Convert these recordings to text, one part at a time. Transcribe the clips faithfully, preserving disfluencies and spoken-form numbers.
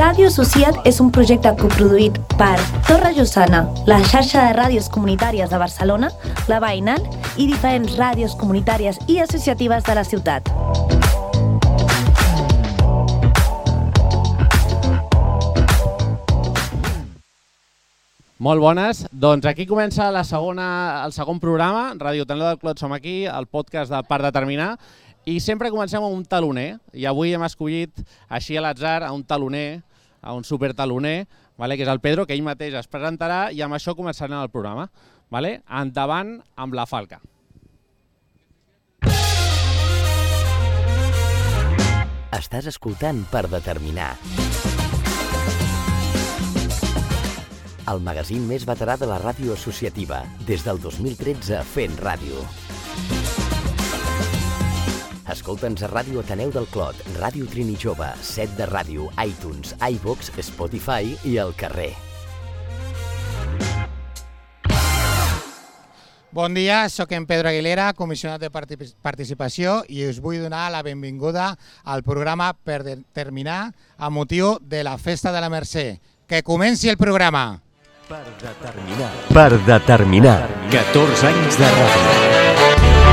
Ràdio Associat és un projecte coproduït per Torre Llossana, la xarxa de ràdios comunitàries de Barcelona, la Veïnal i diferents ràdios comunitàries i associatives de la ciutat. Molt bones. Doncs aquí comença la segona, el segon programa, Ràdio Tanló del Clot som aquí, el podcast de Per Determinar, i sempre comencem amb un taloner, i avui hem escollit així a l'atzar a un taloner, a un supertaloner, vale, que és el Pedro, que ell mateix es presentarà, i amb això començarem el programa. Vale? Endavant amb la falca. Estàs escoltant Per Determinar. El magazín més veterà de la ràdio associativa, des del dos mil tretze fent ràdio. Escolta'ns a Ràdio Ateneu del Clot, Ràdio Trini Jove, Set de Ràdio, iTunes, iVox, Spotify i El Carrer. Bon dia, soc en Pedro Aguilera, comissionat de participació, i us vull donar la benvinguda al programa Per Determinar amb motiu de la Festa de la Mercè. Que comenci el programa! Per Determinar. Per Determinar. catorze anys de ràdio.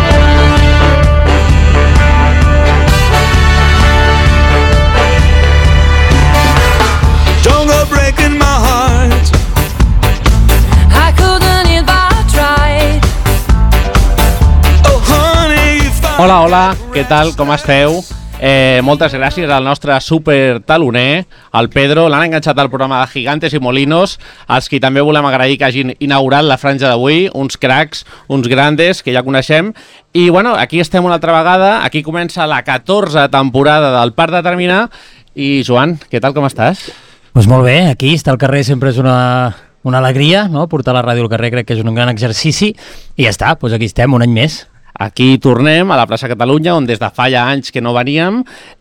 Don't go breaking my heart. I couldn't if I tried. Oh honey, you found. Hola, hola, què tal, com esteu? Eh, moltes gràcies al nostre super taloner, al Pedro. L'han enganxat al programa de Gigantes i Molinos, als qui també volem agrair que hagin inaugurat la franja d'avui, uns cracs, uns grandes que ja coneixem. I bueno, aquí estem una altra vegada, aquí comença la catorzena temporada del Per Determinar. I Joan, què tal, com estàs? Doncs molt bé, aquí estar al carrer sempre és una, una alegria, no? Portar la ràdio al carrer crec que és un gran exercici i ja està, doncs aquí estem un any més. Aquí tornem a la plaça Catalunya, on des de fa ja anys que no veníem,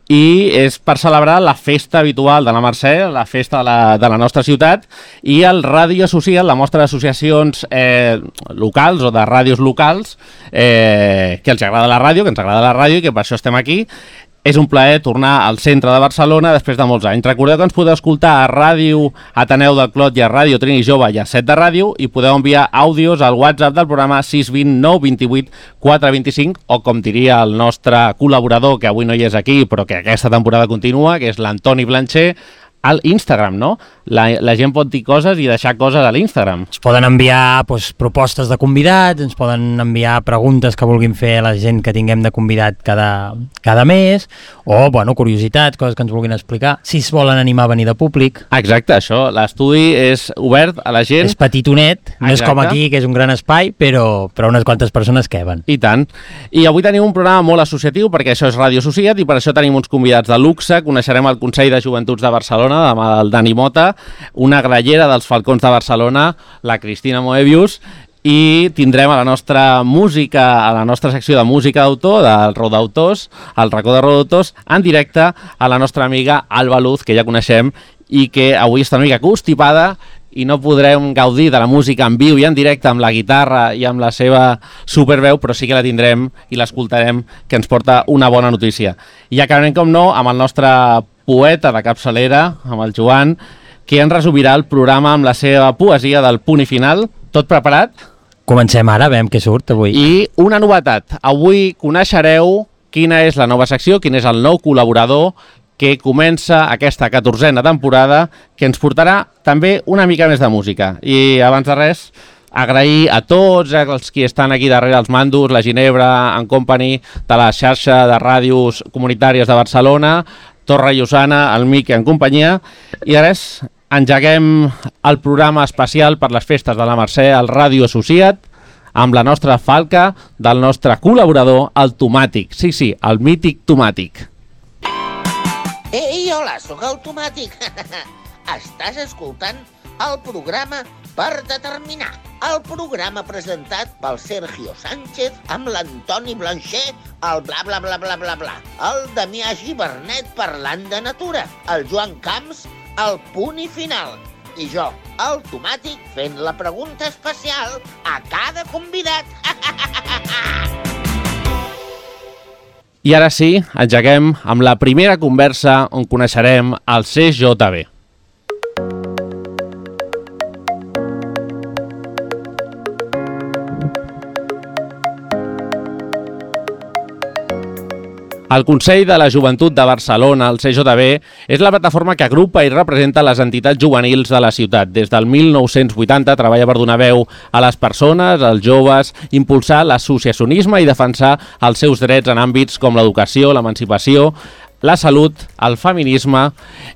i és per celebrar la festa habitual de la Mercè, la festa de la, de la nostra ciutat, i el Ràdio Associat, la mostra d'associacions eh, locals o de ràdios locals, eh, que els agrada la ràdio, que ens agrada la ràdio i que per això estem aquí. És un plaer tornar al centre de Barcelona després de molts anys. Recordeu que ens podeu escoltar a Ràdio Ateneu del Clot i a Ràdio Trini Jove i a Set de Ràdio, i podeu enviar àudios al WhatsApp del programa sis dos zero nou dos vuit quatre dos cinc, o com diria el nostre col·laborador, que avui no hi és aquí però que aquesta temporada continua, que és l'Antoni Blancher, al Instagram, no? La, la gent pot dir coses i deixar coses a l'Instagram. Ens poden enviar doncs, propostes de convidats, ens poden enviar preguntes que vulguin fer a la gent que tinguem de convidat cada, cada mes, o bueno, curiositats, coses que ens vulguin explicar, si es volen animar a venir de públic. Exacte, això, l'estudi és obert a la gent. És petitonet, no és com aquí, que és un gran espai, però, però unes quantes persones queben. I tant. I avui tenim un programa molt associatiu, perquè això és Ràdio Associat, i per això tenim uns convidats de luxe. Coneixerem el Consell de Joventuts de Barcelona, amb el Dani Mota, una grallera dels Falcons de Barcelona, la Cristina Moebius, i tindrem a la nostra música, a la nostra secció de música d'autor, del Rou d'Autors, al racó de Rou d'Autors, en directe a la nostra amiga Alba Luz, que ja coneixem, i que avui està una mica constipada i no podrem gaudir de la música en viu i en directe amb la guitarra i amb la seva superveu, però sí que la tindrem i l'escoltarem, que ens porta una bona notícia. I acabarem, com no, amb el nostre poeta de capçalera, amb el Joan, que ens resumirà el programa amb la seva poesia del punt i final. Tot preparat? Comencem ara, veiem què surt avui. I una novetat. Avui coneixereu quina és la nova secció, quin és el nou col·laborador que comença aquesta catorzena temporada, que ens portarà també una mica més de música. I abans de res, agrair a tots els qui estan aquí darrere els mandos, la Ginebra en company de la xarxa de ràdios comunitàries de Barcelona, Torre Llossana, el Miqui en companyia, i res, engeguem el programa especial per les festes de la Mercè, el Ràdio Associat, amb la nostra falca del nostre col·laborador, el Tomàtic. Sí, sí, el mític Tomàtic. Ei, hola, sóc el Tomàtic. Estàs escoltant el programa Per Determinar, el programa presentat pel Sergio Sánchez amb l'Antoni Blancher, el bla bla bla bla bla bla, el Damià Gibernet parlant de natura, el Joan Camps, el punt i final, i jo, el Tomàtic, fent la pregunta especial a cada convidat. I ara sí, engeguem amb la primera conversa on coneixerem el C J B. El Consell de la Joventut de Barcelona, el C J B, és la plataforma que agrupa i representa les entitats juvenils de la ciutat. Des del mil nou-cents vuitanta treballa per donar veu a les persones, als joves, impulsar l'associacionisme i defensar els seus drets en àmbits com l'educació, l'emancipació, la salut, el feminisme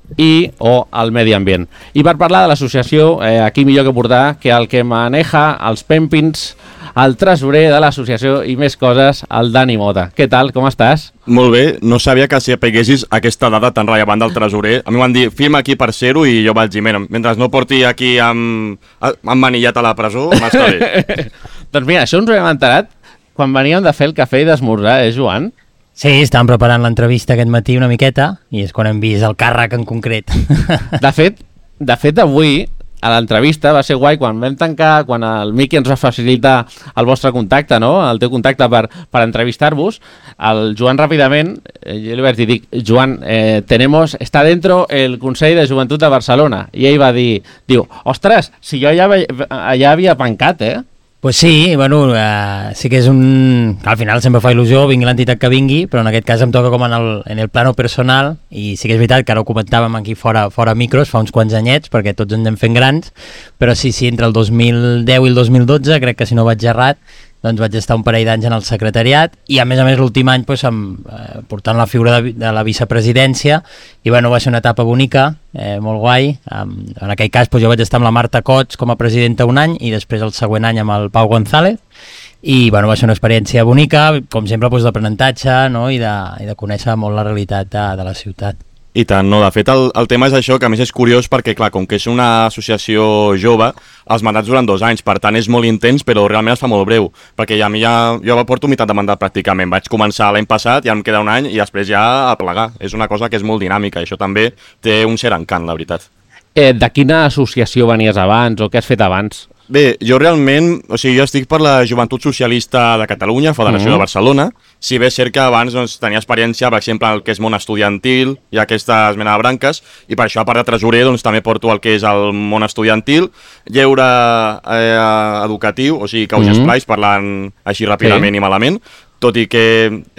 i o el medi ambient. I per parlar de l'associació, eh, aquí millor que portar que el que maneja els pèmpins, el tresorer de l'associació i més coses, el Dani Mota. Què tal, com estàs? Molt bé, no sabia que si apeguessis aquesta dada tan rellevant del tresorer. A mi m'han dit, firma aquí per ser-ho, i jo vaig dir, mira, mentre no porti aquí amb, amb manillat a la presó, m'està bé. Doncs mira, això ens ho hem enterat quan veníem de fer el cafè i d'esmorzar, eh, Joan? Sí, estàvem preparant l'entrevista aquest matí una miqueta i és quan hem vist el càrrec en concret. De fet, de fet avui, a l'entrevista, va ser guai quan vam tancar, quan el Miqui ens va facilitar el vostre contacte, no? El teu contacte per, per entrevistar-vos, el Joan ràpidament, eh, jo li vaig dir, dic, Joan, eh, tenemos, está dentro el Consell de Joventut de Barcelona. I ell va dir, diu, ostres, si jo ja, ja havia pencat, eh? Pues sí, bueno, uh, sí que és un... Al final sempre fa il·lusió, vingui l'entitat que vingui, però en aquest cas em toca com en el, en el plano personal, i sí que és veritat que ara ho comentàvem aquí fora, fora micros, fa uns quants anyets, perquè tots ens anem fent grans, però sí, sí, entre el dos mil deu i el dos mil dotze, crec que si no vaig errat, doncs vaig estar un parell d'anys en el secretariat, i a més a més l'últim any doncs, amb, eh, portant la figura de, de la vicepresidència, i bueno, va ser una etapa bonica, eh, molt guai. Um, en aquell cas doncs, jo vaig estar amb la Marta Cots com a presidenta un any, i després el següent any amb el Pau González, i bueno, va ser una experiència bonica, com sempre doncs, d'aprenentatge, no? I, de, i de conèixer molt la realitat de, de la ciutat. I tant, no, de fet el, el tema és això, que a més és curiós perquè, clar, com que és una associació jove, els mandats duren dos anys, per tant és molt intens, però realment es fa molt breu, perquè ja, a mi ja, jo porto meitat de mandat pràcticament, vaig començar l'any passat, ja em queda un any, i després ja a plegar. És una cosa que és molt dinàmica, i això també té un cert encant, la veritat. Eh, de quina associació venies abans, o què has fet abans? Bé, jo realment, o sigui, jo estic per la Joventut Socialista de Catalunya, Federació mm-hmm. de Barcelona, si bé és cert que abans doncs, tenia experiència, per exemple, el que és món estudiantil i aquesta mena de branques, i per això, a part de tresorer, doncs, també porto el que és el món estudiantil, lleure eh, educatiu, o sigui, Causes mm-hmm. Plais, parlant així ràpidament sí. i malament, tot i que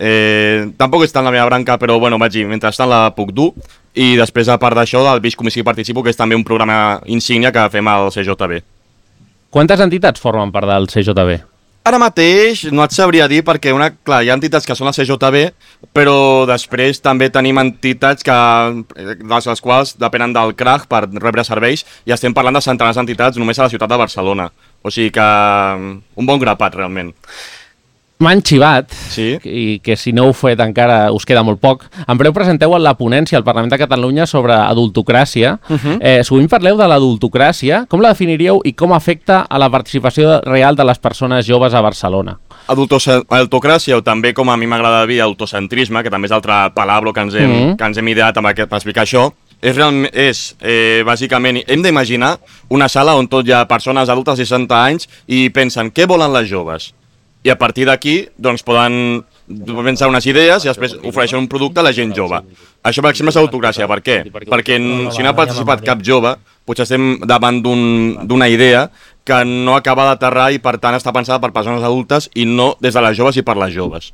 eh, tampoc està en la meva branca, però bueno, vaig dir, mentrestant la puc dur, i després, a part d'això, del Bix Comissi Participo, que és també un programa insígnia que fem al C J B. Quantes entitats formen part del C J B? Ara mateix no et sabria dir perquè una, clar, hi ha entitats que són al C J B, però després també tenim entitats que, les, les quals depenen del C R A G per rebre serveis, i estem parlant de centenars d'entitats només a la ciutat de Barcelona. O sigui que un bon grapat, realment. M'han xivat, sí? i que si no ho fet encara us queda molt poc. En breu presenteu la ponència al Parlament de Catalunya sobre adultocràcia. Uh-huh. eh, sovint parleu de l'adultocràcia. Com la definiríeu i com afecta a la participació real de les persones joves a Barcelona? Adultocràcia, o també, com a mi m'agrada dir, autocentrisme, que també és l'altre palabra que ens hem, uh-huh. que ens hem ideat amb aquest, per explicar això, és, realment, és eh, bàsicament, hem d'imaginar una sala on tot hi ha persones adultes de seixanta anys i pensen què volen les joves. I a partir d'aquí doncs, poden pensar unes idees i després ofereixen un producte a la gent jove. Això, per exemple, és autocràcia. Per què? Perquè si no ha participat cap jove, potser estem davant d'una idea que no acaba d'aterrar i, per tant, està pensada per persones adultes i no des de les joves i per les joves.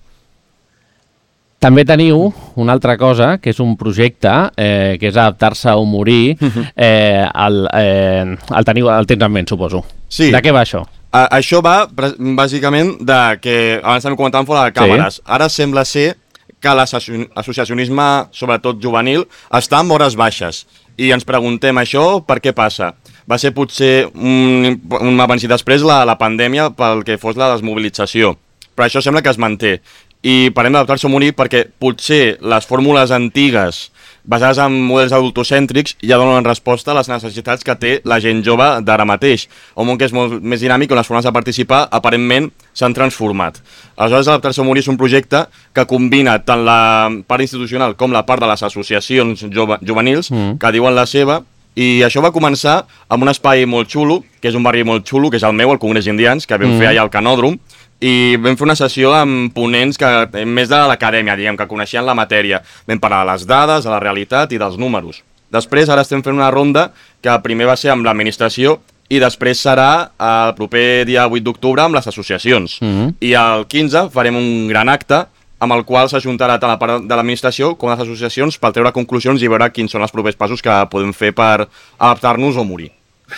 També teniu una altra cosa, que és un projecte, eh, que és adaptar-se o morir. Eh, el, eh, el, teniu, el tens en ment, suposo. Sí. De què va això? Uh, això va, bàsicament, de que abans també comentàvem fora de càmeres. Sí. Ara sembla ser que l'associacionisme, sobretot juvenil, està en hores baixes. I ens preguntem això, per què passa? Va ser potser un, un abans i després la, la pandèmia pel que fos la desmobilització. Però això sembla que es manté. I parlem d'adaptar-se o morir perquè potser les fórmules antigues basades en models adultocèntrics ja donen resposta a les necessitats que té la gent jove d'ara mateix. Un món que és molt més dinàmic, on les formes de participar aparentment s'han transformat. Aleshores, Adaptar-se o morir és un projecte que combina tant la part institucional com la part de les associacions jove, juvenils mm. que diuen la seva, i això va començar amb un espai molt xulo, que és un barri molt xulo, que és el meu, el Congrés Indians, que vam mm. fer allà al Canòdrom, i vam fer una sessió amb ponents que més de l'acadèmia, diguem, que coneixien la matèria. Vam parlar de les dades, de la realitat i dels números. Després, ara estem fent una ronda que primer va ser amb l'administració i després serà el proper dia vuit d'octubre amb les associacions. Mm-hmm. I el quinze farem un gran acte amb el qual s'ajuntarà tant la part de l'administració com les associacions per treure conclusions i veure quins són els propers passos que podem fer per adaptar-nos o morir.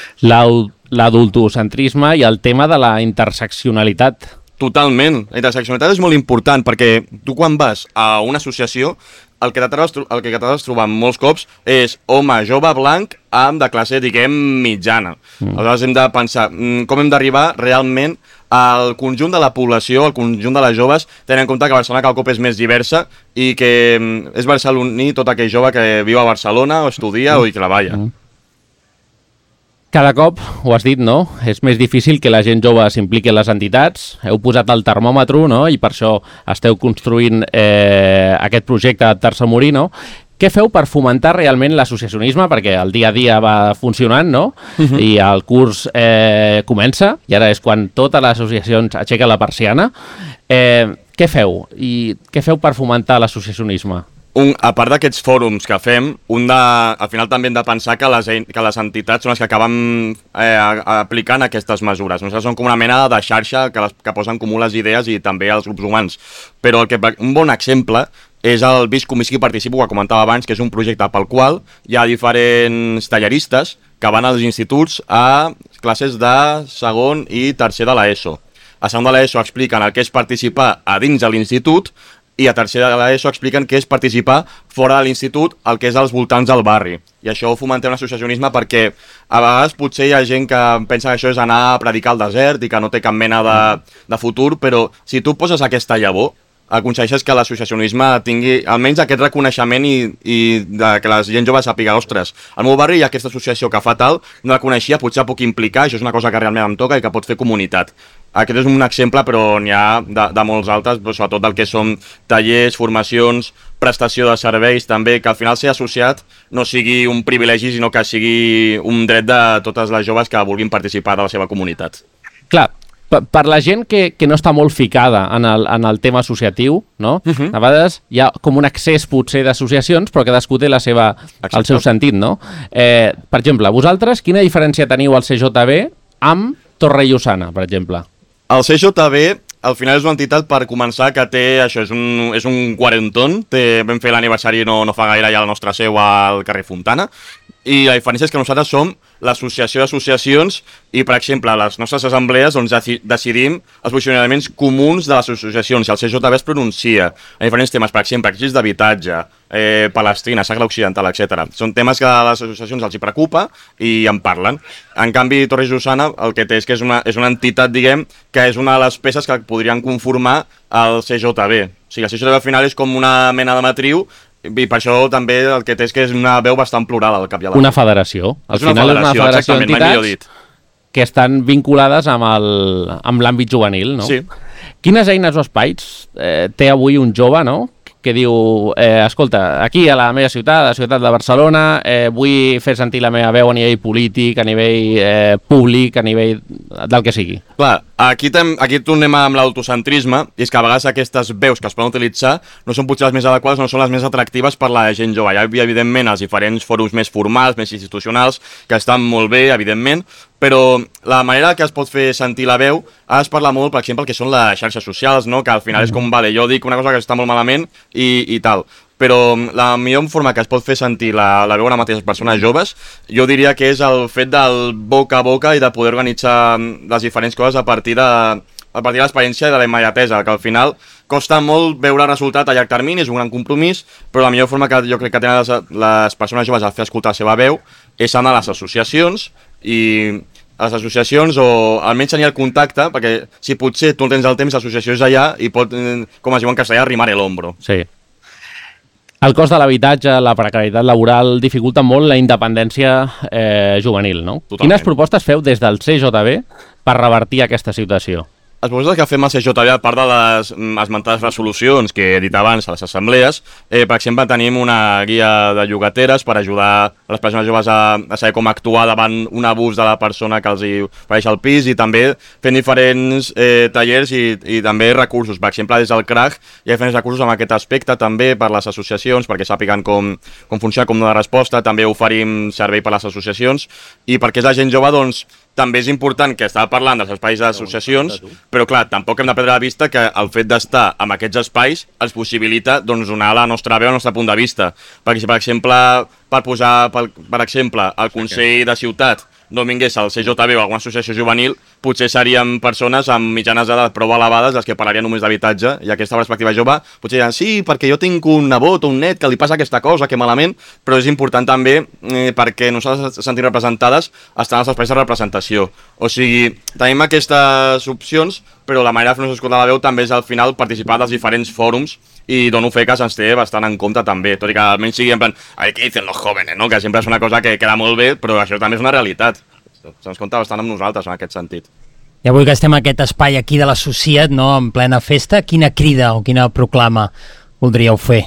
L'adultocentrisme i el tema de la interseccionalitat. Totalment. La interseccionalitat és molt important perquè tu quan vas a una associació el que t'acabes trobant molts cops és home jove blanc amb de classe, diguem, mitjana. Mm. Aleshores hem de pensar com hem d'arribar realment al conjunt de la població, al conjunt de les joves, tenint en compte que Barcelona cada cop és més diversa i que és barceloní tot aquell jove que viu a Barcelona o estudia mm. o hi treballa. Mm. Cada cop, ho has dit, no? És més difícil que la gent jove s'impliqui en les entitats. Heu posat el termòmetre, no? I per això esteu construint eh, aquest projecte Adaptar-se a morir, no? Què feu per fomentar realment l'associacionisme? Perquè el dia a dia va funcionant, no? Uh-huh. I el curs eh, comença, i ara és quan totes les associacions aixequen la persiana. Eh, què feu? I què feu per fomentar l'associacionisme? Un, a part d'aquests fòrums que fem, un de, al final també hem de pensar que les, que les entitats són les que acaben eh, aplicant aquestes mesures. Nosaltres som com una mena de xarxa que, les, que posen en comú les idees i també els grups humans. Però el que, un bon exemple és el Visc Comissi que participo, que comentava abans, que és un projecte pel qual hi ha diferents talleristes que van als instituts a classes de segon i tercer de l'ESO. A segon de l'ESO expliquen el que és participar a dins de l'institut i a tercer de l'ESO expliquen què és participar fora de l'institut, el que és als voltants del barri. I això ho fomentem l'associacionisme perquè a vegades potser hi ha gent que pensa que això és anar a predicar al desert i que no té cap mena de, de futur, però si tu poses aquesta llavor, aconsegueixes que l'associacionisme tingui almenys aquest reconeixement i, i de que la gent jove sàpiga, ostres, al meu barri hi ha aquesta associació que fa tal, no la coneixia, potser puc implicar, això és una cosa que realment em toca i que pot fer comunitat. Aquest és un exemple, però n'hi ha de, de molts altres, sobretot del que són tallers, formacions, prestació de serveis, també, que al final ser associat no sigui un privilegi, sinó que sigui un dret de totes les joves que vulguin participar de la seva comunitat. Clar, per, per la gent que, que no està molt ficada en el, en el tema associatiu, no? Uh-huh. A vegades hi ha com un accés potser d'associacions, però cadascú té la seva, el seu sentit, no? Eh, per exemple, vosaltres, quina diferència teniu al C J B amb Torrellosana, per exemple? El C J B, al final és una entitat, per començar, que té, això, és un, és un quarantón, té, vam fer l'aniversari no, no fa gaire ja a la nostra seu al carrer Fontana, i la diferència és que nosaltres som l'associació d'associacions i, per exemple, a les nostres assemblees doncs, decidim els posicionaments comuns de les associacions i el C J B es pronuncia en diferents temes, per exemple, crisi d'habitatge, eh, Palestina, Sàhara Occidental, etcètera. Són temes que a les associacions els hi preocupa i en parlen. En canvi, Torrellosana el que té és que és una, és una entitat, diguem, que és una de les peces que podrien conformar el C J B. O sigui, el C J B al final és com una mena de matriu i per això també el que té és que és una veu bastant plural al cap i a la fi. Una federació. Al és final una federació, és una federació d'entitats que estan vinculades amb el, amb l'àmbit juvenil, no? Sí. Quines eines o espais eh, té avui un jove, no?, que diu, eh, escolta, aquí a la meva ciutat, a la ciutat de Barcelona, eh, vull fer sentir la meva veu a nivell polític, a nivell eh, públic, a nivell del que sigui. Clar, aquí, tem, aquí tornem amb l'autocentrisme, i és que a vegades aquestes veus que es poden utilitzar no són potser les més adequades, no són les més atractives per la gent jove. Hi ha, evidentment, els diferents fòrums més formals, més institucionals, que estan molt bé, evidentment, però la manera que es pot fer sentir la veu ha es parla molt, per exemple, que són les xarxes socials, no? Que al final és com, vale, jo dic una cosa que està molt malament i, i tal, però la millor forma que es pot fer sentir la, la veu a mateixes persones joves, jo diria que és el fet del boca a boca i de poder organitzar les diferents coses a partir de, a partir de l'experiència i de la immediatesa, que al final costa molt veure el resultat a llarg termini, és un gran compromís, però la millor forma que jo crec que tenen les, les persones joves a fer escoltar la seva veu és anar a les associacions i a les associacions o almenys tenir el contacte, perquè si potser tu no tens el temps, l'associació és allà i pot, com es diu en castellà, arrimar el hombro. Sí. El cost de l'habitatge, la precarietat laboral dificulta molt la independència eh, juvenil, no? Totalment. Quines propostes feu des del C J B per revertir aquesta situació? Les propostes que fem al C J B, a part de les esmentades resolucions que he dit abans a les assemblees, eh, per exemple, tenim una guia de llogateres per ajudar a les persones joves a, a saber com actuar davant un abús de la persona que els hi ofereix el pis i també fent diferents eh, tallers i, i també recursos. Per exemple, des del C R A G hi ha diferents recursos en aquest aspecte també per les associacions, perquè sàpiguen com, com funciona, com donar resposta. També oferim servei per a les associacions i perquè és la gent jove, doncs, també és important que estava parlant dels espais d'associacions, però clar, tampoc hem de perdre de vista que el fet d'estar en aquests espais ens possibilita doncs, donar la nostra veu, el nostre punt de vista. Perquè si, per exemple, per posar, per, per exemple, el Consell de Ciutat no vingués al C J B o alguna associació juvenil, potser seríem persones amb mitjanes d'edat prou elevades les que parlarien només d'habitatge, i aquesta perspectiva jove potser diran, sí, perquè jo tinc un nebot o un net que li passa aquesta cosa, que malament, però és important també eh, perquè nosaltres ens sentim representades estar als espais de representació. O sigui, tenim aquestes opcions, però la manera de fer-nos escoltar la veu també és al final participar dels diferents fòrums, i dono fe que se'ns té bastant en compte també, tot i que almenys sigui en plan, ai, què dicen los jóvenes, no? Que sempre és una cosa que queda molt bé, però això també és una realitat. Se'ns compta bastant amb nosaltres en aquest sentit. I avui que estem en aquest espai aquí de l'associat, no?, en plena festa, quina crida o quina proclama voldríeu fer?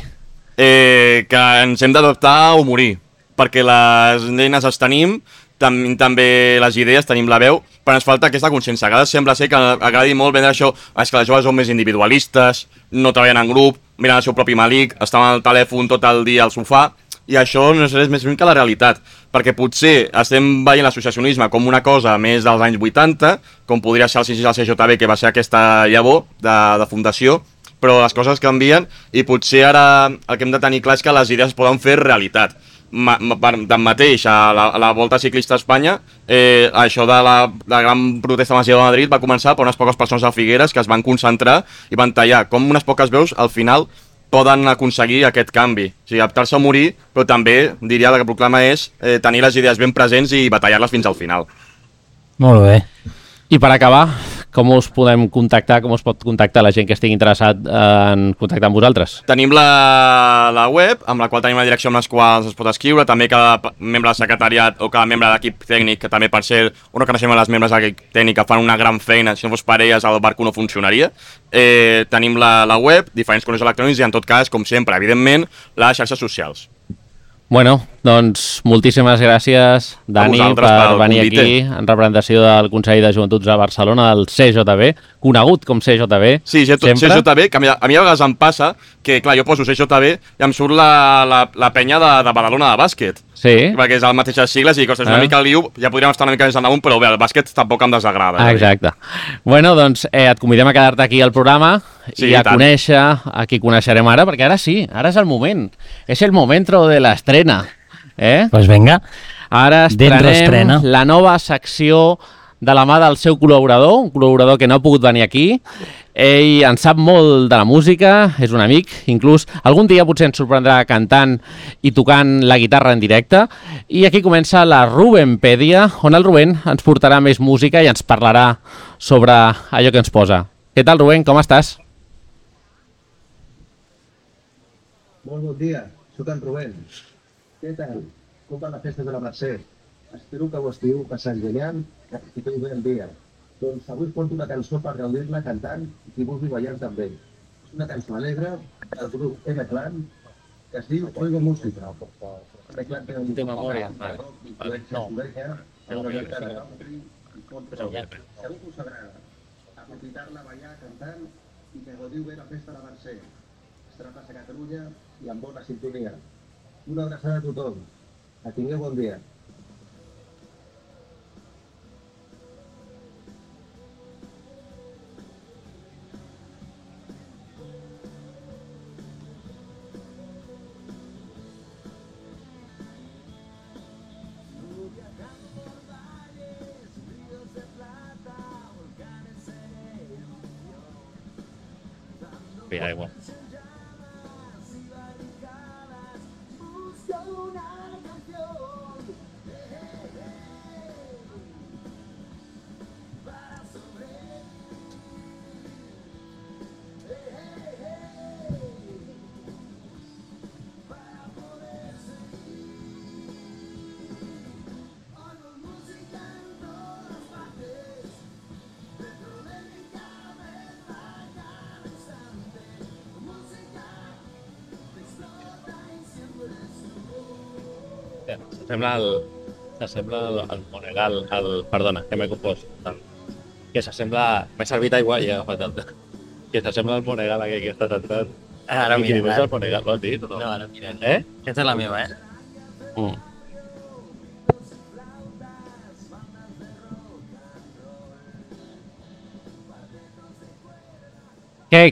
Eh, que ens hem d'adaptar o morir, perquè les eines les tenim, tam també les idees, tenim la veu, però ens falta aquesta consciència. A vegades sembla ser que agradi molt vendre això, és que les joves són més individualistes, no treballen en grup, miren el seu propi malic, estan al telèfon tot el dia al sofà, i això no és res més lluny que la realitat, perquè potser estem veient l'associacionisme com una cosa més dels anys vuitanta, com podria ser el C J B, que va ser aquesta llavor de, de fundació, però les coses canvien i potser ara el que hem de tenir clar és que les idees es poden fer realitat. Ma, ma, tanmateix, a la, a la Volta Ciclista a Espanya, eh, això de la, la gran protesta massiva de Madrid va començar per unes poques persones a Figueres que es van concentrar i van tallar com unes poques veus al final poden aconseguir aquest canvi. O sigui, adaptar-se a morir, però també diria que el proclama és eh, tenir les idees ben presents i batallar-les fins al final. Molt bé. I per acabar, com us podem contactar, com us pot contactar la gent que estigui interessat en contactar amb vosaltres? Tenim la, la web, amb la qual tenim la direcció amb les quals es pot escriure, també cada membre del secretariat o cada membre de l'equip tècnic, que també per ser un reconeixement a les membres de l'equip tècnic que fan una gran feina, si no fos per elles el barco no funcionaria. Eh, tenim la, la web, diferents correus electrònics i en tot cas, com sempre, evidentment, les xarxes socials. Bueno, doncs moltíssimes gràcies, Dani, per venir aquí en representació del Consell de Joventuts de Barcelona, del C J B, conegut com C J B. Sí, C J B, que a mi a vegades em passa que, clar, jo poso C J B i em surt la, la, la penya de, de Badalona de bàsquet. Sí. Perquè és el mateix sigles i costes una ah. mica el liu, ja podríem estar una mica més en damunt, però bé, el bàsquet tampoc em desagrada. Ah, exacte. Bueno, doncs eh, et convidem a quedar-te aquí al programa sí, i a tant. conèixer a qui coneixerem ara, perquè ara sí, ara és el moment. És el momento de l'estrena. Eh? Pues venga. Ara estrenem la nova secció de la mà del seu col·laborador, un col·laborador que no ha pogut venir aquí. Ell en sap molt de la música, és un amic, inclús algun dia potser ens sorprendrà cantant i tocant la guitarra en directe. I aquí comença la Rubenpèdia, on el Rubén ens portarà més música i ens parlarà sobre allò que ens posa. Què tal, Rubén? Com estàs? Molt bon dia, soc en Rubén. Què tal? Com va la festa de la Mercè? Espero que ho estigueu passant genial i que us bé el dia. Doncs avui us porto una cançó per gaudir-la cantant i qui vulgui ballar també. És una cançó alegre del grup M-Clan que es diu Oigo Música. M-Clan té un tema memòria. No. Segur que us agrada. Aprofitar-la, ballar, cantant i que gaudiu bé la festa de la Mercè. Estarà a Catalunya i amb bona sintonia. Una abraçada a tothom. Que tingueu bon dia. Mira, igual. S'assembla al... s'assembla al, al Monegal, al... perdona, que m'he confós. Que s'assembla... M'he servit aigua i he agafat el... Que s'assembla al Monegal aquell que està sentat. Ara mirem, eh? És el Monegal, ho has dit? No, ara mirem. Eh? Aquesta és la meva, eh? Mm. Què,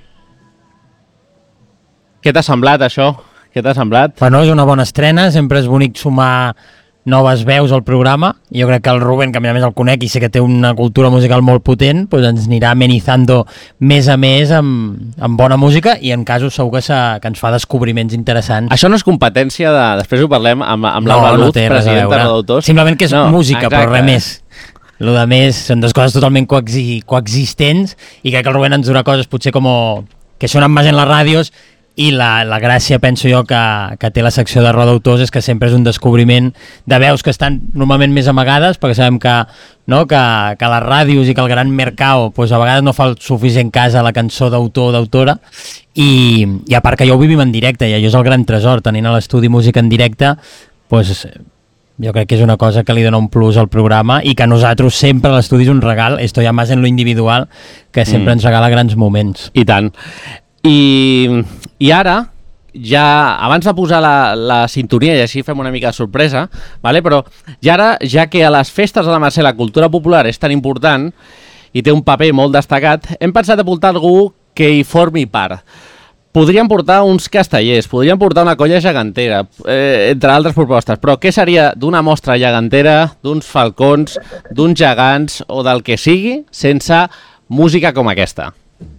què t'ha semblat, això? Què t'ha semblat? Bueno, és una bona estrena, sempre és bonic sumar noves veus al programa. Jo crec que el Rubén, que a més el conec i sé que té una cultura musical molt potent, doncs ens anirà amenizando més a més amb, amb bona música i en casos segur que, que ens fa descobriments interessants. Això no és competència de... Després ho parlem amb, amb no, Laura no Luz, té res a presidenta veure. de Rodautors. Simplement que és no, música, exacte. però res més. El de més són dues coses totalment coexi, coexistents i crec que el Rubén ens durà coses potser com que sonen més en les ràdios i la, la gràcia, penso jo, que, que té la secció de Rodautors és que sempre és un descobriment de veus que estan normalment més amagades, perquè sabem que, no, que, que les ràdios i que el gran mercado pues, a vegades no fa el suficient cas a la cançó d'autor o d'autora, i, i a part que ja ho vivim en directe, i allò és el gran tresor, tenint a l'estudi música en directe, pues, jo crec que és una cosa que li dona un plus al programa i que a nosaltres sempre a l'estudi és un regal, esto ja més en lo individual, que sempre mm. ens regala grans moments. I tant. I, i ara, ja abans de posar la, la sintonia i així fem una mica de sorpresa, vale? Però ja ara, ja que a les festes de la Mercè la cultura popular és tan important i té un paper molt destacat, hem pensat de portar algú que hi formi part. Podríem portar uns castellers, podríem portar una colla gegantera, eh, entre altres propostes, però què seria d'una mostra gegantera, d'uns falcons, d'uns gegants o del que sigui, sense música com aquesta?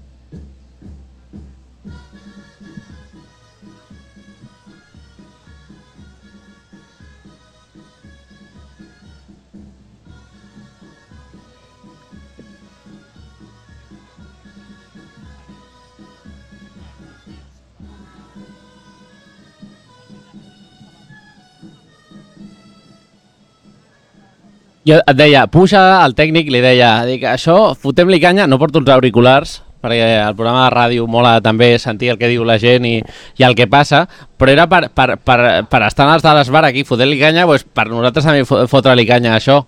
Jo et deia, puja al tècnic, li deia, dic, això, fotem-li canya, no porto uns auriculars, perquè el programa de ràdio mola també sentir el que diu la gent i, i el que passa, però era per, per, per, per estar als de l'Esbar aquí, fotent-li canya, doncs per nosaltres també fotre-li canya a això.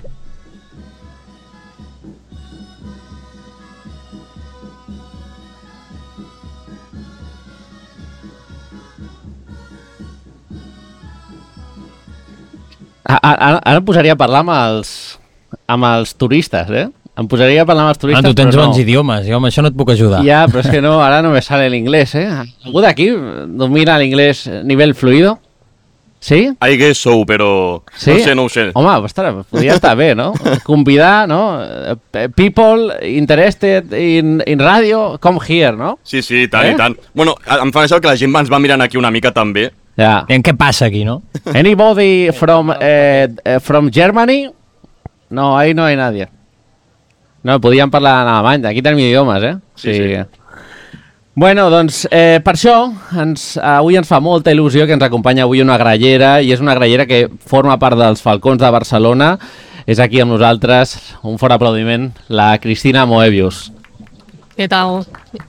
Ara, ara em posaria a parlar amb els, amb els turistes, eh? Em posaria a parlar amb els turistes, ah, tu tens però no. bons idiomes, jo amb això no et puc ajudar. Ja, però és que no, ara no me sale l'inglès, eh? Algú d'aquí domina l'inglès nivell fluido? Sí? I guess so, però sí? no sé, no ho sé. Home, ostres, podria estar bé, no? Convidar, no? People interested in, in radio, come here, no? Sí, sí, i tant, eh? i tant. Bueno, em fa això que la gent ens va mirant aquí una mica també. Ja. En què passa aquí, no? Anybody from, eh, from Germany? No, ahí no hay nadie. No, podíem parlar en alemany, aquí tenim idiomes, eh? Sí, sí. sí. Bueno, doncs, eh, per això, ens, avui ens fa molta il·lusió que ens acompanya avui una grallera, i és una grallera que forma part dels Falcons de Barcelona. És aquí amb nosaltres, un fort aplaudiment, la Cristina Moebius. Què tal?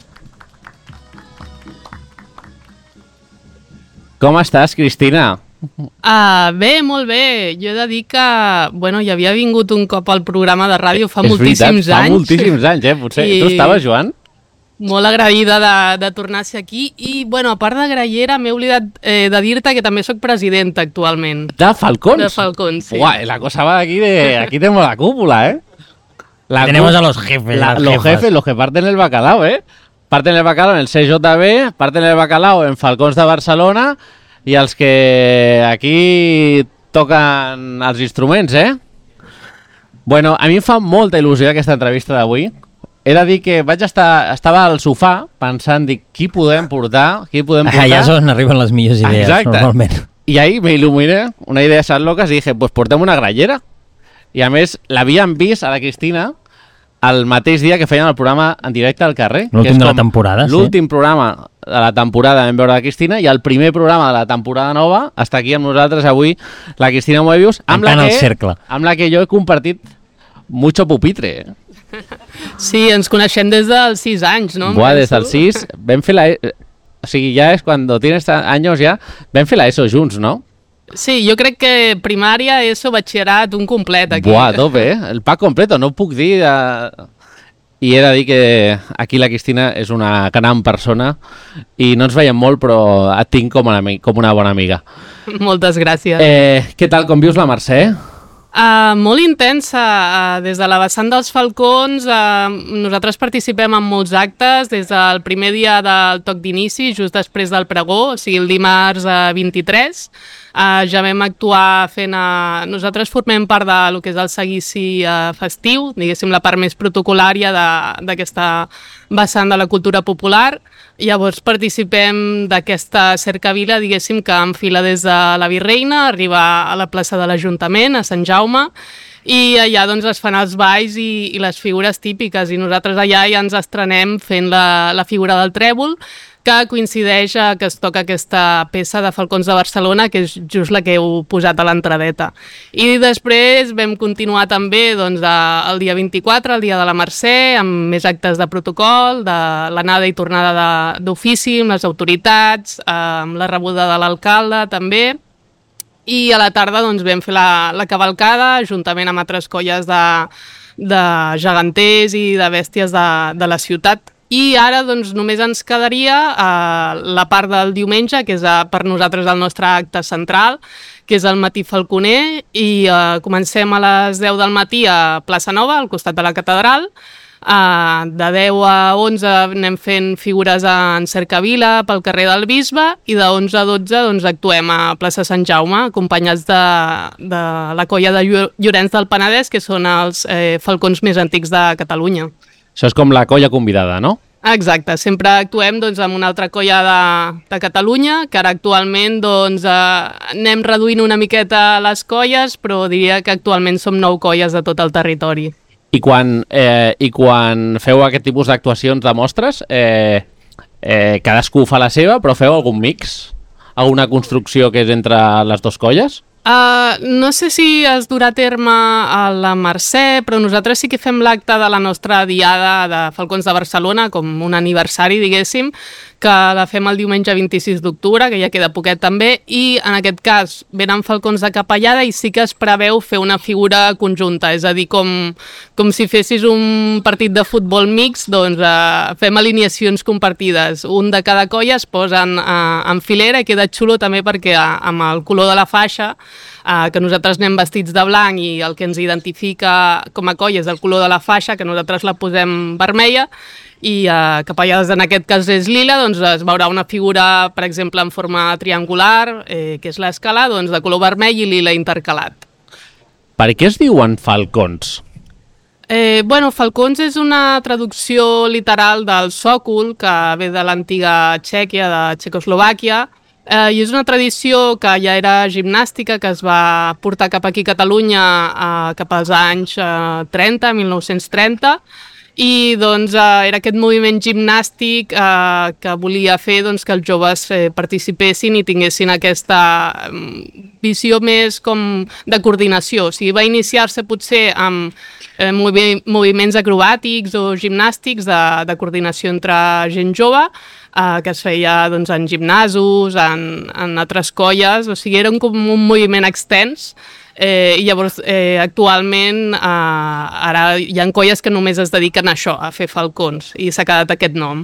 Com estàs, Cristina? Uh, bé, molt bé. Jo he de dir que, bueno, ja havia vingut un cop al programa de ràdio fa és moltíssims veritat, anys. fa moltíssims anys, eh? Potser. I... Tu estaves, Joan? Molt agraïda de, de tornar a ser aquí. I, bueno, a part de grallera, m'he oblidat eh, de dir-te que també sóc presidenta actualment. De Falcons? De Falcons, sí. Uai, la cosa va aquí de... Aquí tenemos la cúpula, eh? La Tenemos a los jefes, la, las los jefas. jefes, los que parten el bacalao, eh? Parten el bacalao en el C J B, parten el bacalao en Falcons de Barcelona, i els que aquí toquen els instruments, eh? Bueno, a mi em fa molta il·lusió aquesta entrevista d'avui. He de dir que vaig estar, estava al sofà pensant, dic, qui podem portar? Qui podem portar? Allà és on arriben les millors idees, exacte, normalment. I ahí me il·luminé, una idea de locas, i dije, pues portem una grallera. I a més, l'havíem vist a la Cristina el mateix dia que feien el programa en directe al carrer. L'últim de la temporada, sí. L'últim programa de la temporada vam veure la Cristina, i el primer programa de la temporada nova està aquí amb nosaltres avui la Cristina Moebius, amb la, que, amb la que jo he compartit mucho pupitre. Sí, ens coneixem des dels sis anys, no? Buah, des dels sis, vam fer la... O sigui, ja és quan tienes anys ja, vam fer la ESO junts, no? Sí, jo crec que primària, ESO, batxillerat, un complet aquí. Buah, tope, eh? El pack completo, no ho puc dir... Eh... I he de dir que aquí la Cristina és una gran persona i no ens veiem molt, però et tinc com una, com una bona amiga. Moltes gràcies. Eh, què tal, com vius la Mercè? Uh, molt intensa, uh, des de la vessant dels falcons uh, nosaltres participem en molts actes des del primer dia del toc d'inici, just després del pregó, o sigui el dimarts uh, vint-i-tres. Uh, ja vam actuar fent... Uh, nosaltres formem part de lo que és el seguici uh, festiu, diguéssim la part més protocolària d'aquesta vessant de la cultura popular. Llavors participem d'aquesta cercavila, diguéssim, que enfila des de la Virreina, arriba a la plaça de l'Ajuntament, a Sant Jaume, i allà doncs es fan els balls i, i les figures típiques, i nosaltres allà ja ens estrenem fent la, la figura del trèvol, que coincideix a que es toca aquesta peça de Falcons de Barcelona, que és just la que heu posat a l'entradeta. I després vam continuar també doncs, el dia vint-i-quatre, el dia de la Mercè, amb més actes de protocol, de l'anada i tornada d'ofici, amb les autoritats, amb la rebuda de l'alcalde també. I a la tarda doncs, vam fer la, la cavalcada, juntament amb altres colles de, de geganters i de bèsties de, de la ciutat. I ara doncs, només ens quedaria eh, la part del diumenge, que és eh, per nosaltres el nostre acte central, que és el matí falconer, i eh, comencem a les deu del matí a Plaça Nova, al costat de la catedral. Uh, de deu a onze anem fent figures en cercavila pel carrer del Bisbe, i de onze a dotze doncs, actuem a plaça Sant Jaume, acompanyats de, de la colla de Llorenç del Penedès, que són els eh, falcons més antics de Catalunya. Això és com la colla convidada, no? Exacte, sempre actuem doncs, amb una altra colla de, de Catalunya, que ara actualment doncs, eh, anem reduint una miqueta les colles, però diria que actualment som nou colles de tot el territori. I quan, eh, i quan feu aquest tipus d'actuacions de mostres, eh, eh, cadascú fa la seva, però feu algun mix? Alguna construcció que és entre les dues colles? Uh, no sé si es durà a terme a la Mercè, però nosaltres sí que fem l'acte de la nostra diada de Falcons de Barcelona, com un aniversari, diguéssim, que la fem el diumenge vint-i-sis d'octubre, que ja queda poquet també, i en aquest cas venen falcons de capellada i sí que es preveu fer una figura conjunta, és a dir, com, com si fessis un partit de futbol mix, doncs uh, fem alineacions compartides, un de cada colla es posen uh, en filera i queda xulo també perquè uh, amb el color de la faixa, uh, que nosaltres anem vestits de blanc i el que ens identifica com a colla és el color de la faixa, que nosaltres la posem vermella, i uh, capellades en aquest cas és lila, doncs es veurà una figura, per exemple, en forma triangular, eh, que és l'escala, doncs de color vermell i lila intercalat. Per què es diuen falcons? Eh, bueno, falcons és una traducció literal del sòcol, que ve de l'antiga Txèquia, de Txecoslovàquia, eh, i és una tradició que ja era gimnàstica, que es va portar cap aquí a Catalunya eh, cap als anys eh, trenta, mil nou-cents trenta, i doncs eh, era aquest moviment gimnàstic eh, que volia fer doncs, que els joves eh, participessin i tinguessin aquesta eh, visió més com de coordinació. O sigui, va iniciar-se potser amb eh, movi moviments acrobàtics o gimnàstics de, de coordinació entre gent jove, eh, que es feia doncs, en gimnasos, en, en altres colles, o sigui, era un, com un moviment extens. Eh, I llavors eh, actualment eh, ara hi ha colles que només es dediquen a això, a fer falcons, i s'ha quedat aquest nom.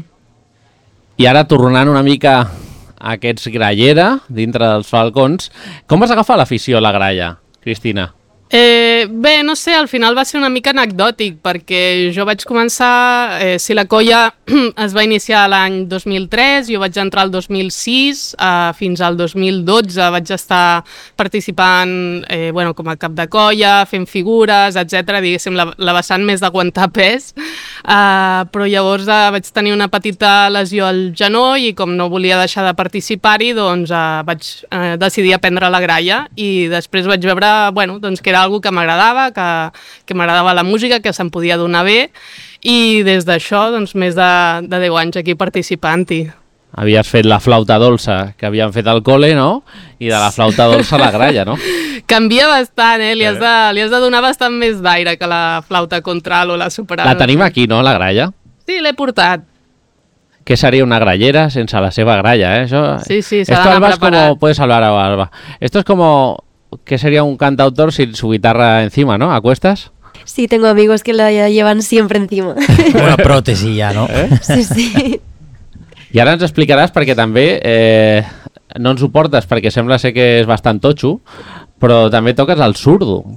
I ara tornant una mica a aquests grallera dintre dels falcons, com vas agafar l'afició a la gralla, Cristina? Eh, bé, no sé, al final va ser una mica anecdòtic, perquè jo vaig començar, eh, si la colla es va iniciar l'any dos mil tres, jo vaig entrar el dos mil sis, eh, fins al dos mil dotze vaig estar participant eh, bueno, com a cap de colla, fent figures, etcètera, diguéssim, la, la vessant més d'aguantar pes, eh, però llavors eh, vaig tenir una petita lesió al genoll i com no volia deixar de participar-hi, doncs eh, vaig eh, decidir aprendre la gralla i després vaig veure, bueno, doncs que era algo que m'agradava, que, que m'agradava la música, que se'm podia donar bé, i des d'això, doncs, més de, de deu anys aquí participant-hi. Havies fet la flauta dolça que havíem fet al col·le, no? I de la flauta dolça a la gralla, no? Canvia bastant, eh? Li has de, li has de donar bastant més d'aire que la flauta contralt o la soprano. La tenim aquí, no, la gralla? Sí, l'he portat. Què seria una grallera sense la seva gralla, eh? Això... Sí, sí, s'ha d'anar preparat. Esto, Alba, es como... Puedes hablar, Alba. Esto es como... ¿Qué sería un cantautor sin su guitarra encima, no? ¿A cuestas? Sí, tengo amigos que la llevan siempre encima. Una pròtesi ja, no? Eh? Sí, sí. I ara ens explicaràs perquè també eh, no ens ho portes perquè sembla ser que és bastant totxo, però també toques el surdo.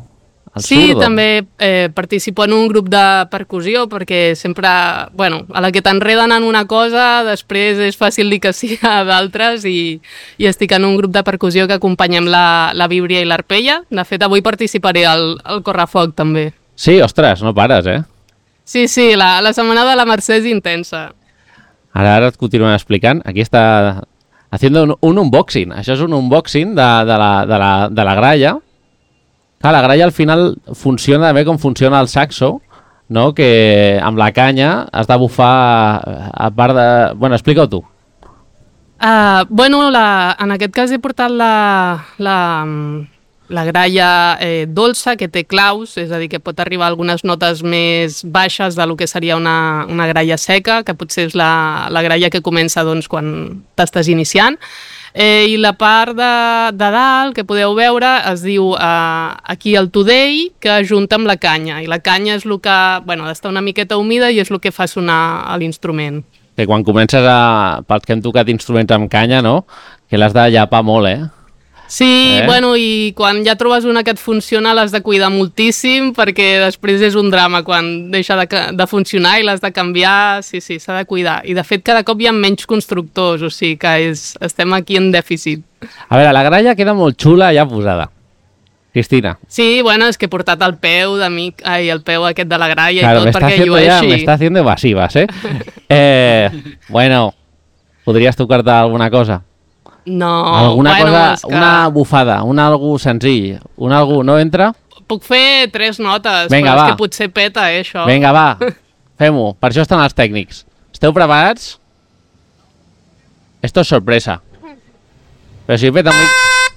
El sí, zurdo. també eh, participo en un grup de percussió perquè sempre, bueno, a la que t'enreden en una cosa, després és fàcil dir que sí a d'altres i, i estic en un grup de percussió que acompanyem la, la víbria i l'arpella. De fet, avui participaré al, al Correfoc també. Sí, ostres, no pares, eh? Sí, sí, la, la setmana de la Mercè és intensa. Ara, ara et continuem explicant. Aquí està haciendo un, un unboxing. Això és un unboxing de, de, la, de, la, de la gralla. Clar, la gralla al final funciona també com funciona el saxo, no? Que amb la canya has de bufar a part de... Bueno, explica-ho tu. Uh, bueno, la, en aquest cas he portat la, la, la gralla eh, dolça, que té claus, és a dir, que pot arribar a algunes notes més baixes de lo que seria una, una gralla seca, que potser és la, la gralla que comença doncs, quan t'estàs iniciant. Eh, I la part de, de dalt, que podeu veure, es diu eh, aquí el today, que ajunta amb la canya. I la canya és el que, bueno, ha d'estar una miqueta humida i és el que fa sonar l'instrument. Que quan comences a... Pels que hem tocat instruments amb canya, no? Que l'has de llapar molt, eh? Sí, eh? Bueno, i quan ja trobes una que et funciona l'has de cuidar moltíssim perquè després és un drama quan deixa de, de funcionar i l'has de canviar, sí, sí, s'ha de cuidar. I de fet cada cop hi ha menys constructors, o sigui que és, estem aquí en dèficit. A veure, la gralla queda molt xula ja posada. Cristina. Sí, bueno, és que he portat el peu d'amic, ai, el peu aquest de la gralla Claro, i tot perquè llueixi. Me está haciendo evasivas, ¿eh? eh bueno, podries tocar-te alguna cosa? No, alguna bueno, cosa, és que... una bufada, un algo senzill, un algo, no entra? Puc fer tres notes, Vinga, però va. és que potser peta, eh, això. Vinga, va, fem-ho, per això estan els tècnics. Esteu preparats? Esto es sorpresa. Però si peta muy...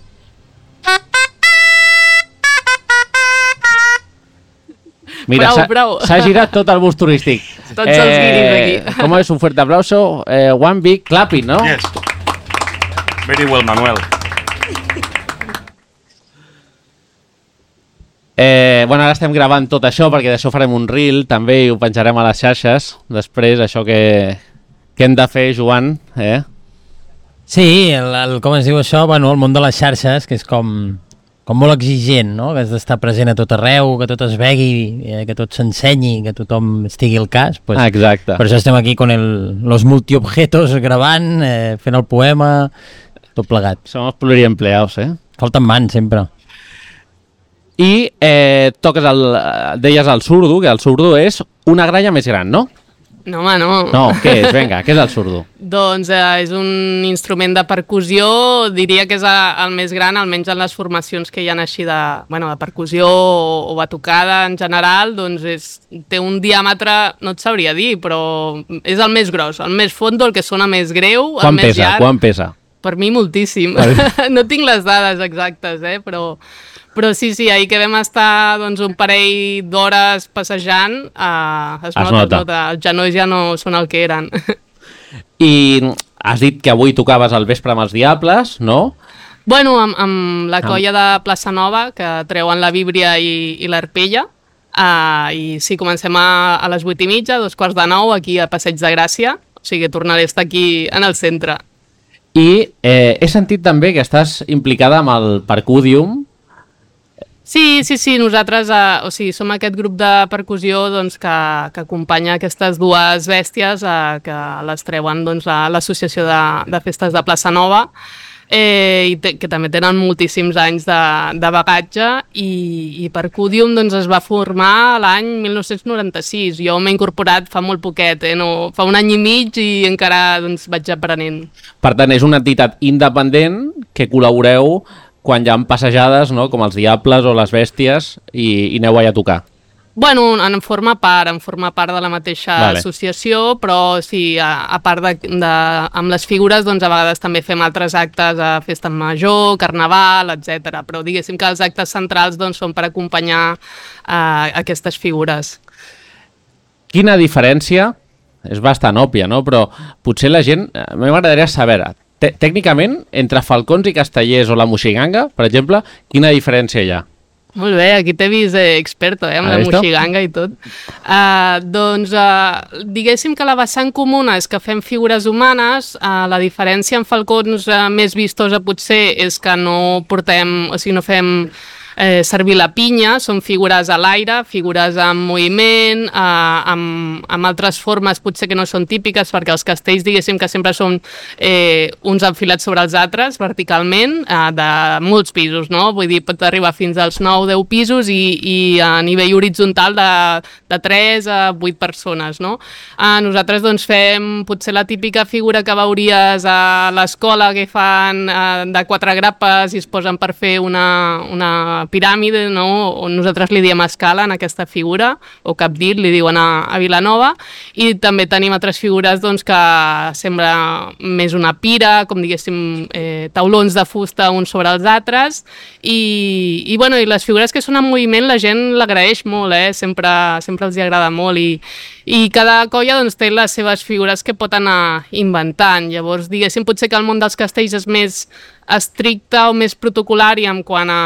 Mira, s'ha girat tot el bus turístic. Tots eh, els guiris aquí. Com és? Un fuerte aplauso. Eh, one big clapping, no? Yes. Very well, Manuel. Eh, bueno, ara estem gravant tot això perquè d'això farem un reel també i ho penjarem a les xarxes. Després, això que, que hem de fer, Joan, eh? Sí, el, el, com es diu això? Bueno, el món de les xarxes, que és com, com molt exigent, no? Que has d'estar present a tot arreu, que tot es vegui, eh, que tot s'ensenyi, que tothom estigui al cas. Pues, ah, exacte. Per això estem aquí con el, los multiobjetos gravant, eh, fent el poema, tot plegat. Som els pluriempleados, eh? Falten mans, sempre. I eh, toques el, deies el surdo, que el surdo és una gralla més gran, no? No, home, no. No, què és? Vinga, què és el surdo? Doncs eh, és un instrument de percussió, diria que és el més gran, almenys en les formacions que hi ha així de, bueno, de percussió o, o batucada en general, doncs és, té un diàmetre, no et sabria dir, però és el més gros, el més fondo, el que sona més greu, Quan el més pesa? llarg. Quan pesa? Per mi moltíssim. No tinc les dades exactes, eh, però... Però sí, sí, ahir que vam estar doncs, un parell d'hores passejant, eh, es, Es nota, nota. es nota, els genolls ja no són el que eren. I has dit que avui tocaves al vespre amb els Diables, no? Bueno, amb, amb la colla de Plaça Nova, que treuen la víbria i, i l'arpella, eh, i sí, comencem a, a les vuit i mitja, dos quarts de nou, aquí a Passeig de Gràcia, o sigui, tornaré a estar aquí en el centre. I eh, he sentit també que estàs implicada amb el Percudium. Sí, sí, sí, nosaltres eh, o sigui, som aquest grup de percussió doncs, que, que acompanya aquestes dues bèsties eh, que les treuen doncs, a l'Associació de, de Festes de Plaça Nova, eh, i te, que també tenen moltíssims anys de, de bagatge, i, i Percudium doncs, es va formar l'any mil nou-cents noranta-sis. Jo m'he incorporat fa molt poquet, eh, no, fa un any i mig i encara doncs, vaig aprenent. Per tant, és una entitat independent que col·laboreu quan hi ha passejades, no? Com els Diables o les Bèsties, i, i aneu allà a tocar. Bueno, en forma part, en forma part de la mateixa Vale. associació, però sí, a, a part de, de, amb les figures, doncs a vegades també fem altres actes a festa major, carnaval, etcètera. Però diguéssim que els actes centrals doncs, són per acompanyar uh, aquestes figures. Quina diferència? És bastant òbvia, no? Però potser la gent... A mi m'agradaria saber, tècnicament, entre falcons i castellers o la moixiganga, per exemple, quina diferència hi ha? Molt bé, aquí t'he vist eh, experto, eh, amb la moixiganga i tot. Uh, doncs, uh, diguéssim que la vessant comuna és que fem figures humanes, uh, la diferència en falcons uh, més vistosa potser és que no portem, o sigui, no fem eh, servir la pinya, són figures a l'aire, figures en moviment, eh, amb, amb altres formes potser que no són típiques, perquè els castells diguéssim que sempre són eh, uns enfilats sobre els altres, verticalment, eh, de molts pisos, no? Vull dir, pot arribar fins als nou deu pisos i, i a nivell horitzontal de, de tres a vuit persones, no? Eh, nosaltres doncs fem potser la típica figura que veuries a l'escola que fan eh, de quatre grapes i es posen per fer una, una piràmide, no? On nosaltres li diem escala en aquesta figura, o capdit, li diuen a, a Vilanova, i també tenim altres figures doncs, que sembla més una pira, com diguéssim eh, taulons de fusta uns sobre els altres, i, i, bueno, i les figures que són en moviment la gent l'agraeix molt, eh? sempre, sempre els hi agrada molt, i, i cada colla doncs, té les seves figures que pot anar inventant. Llavors, diguéssim, potser que el món dels castells és més estricte o més protocolari en quant a,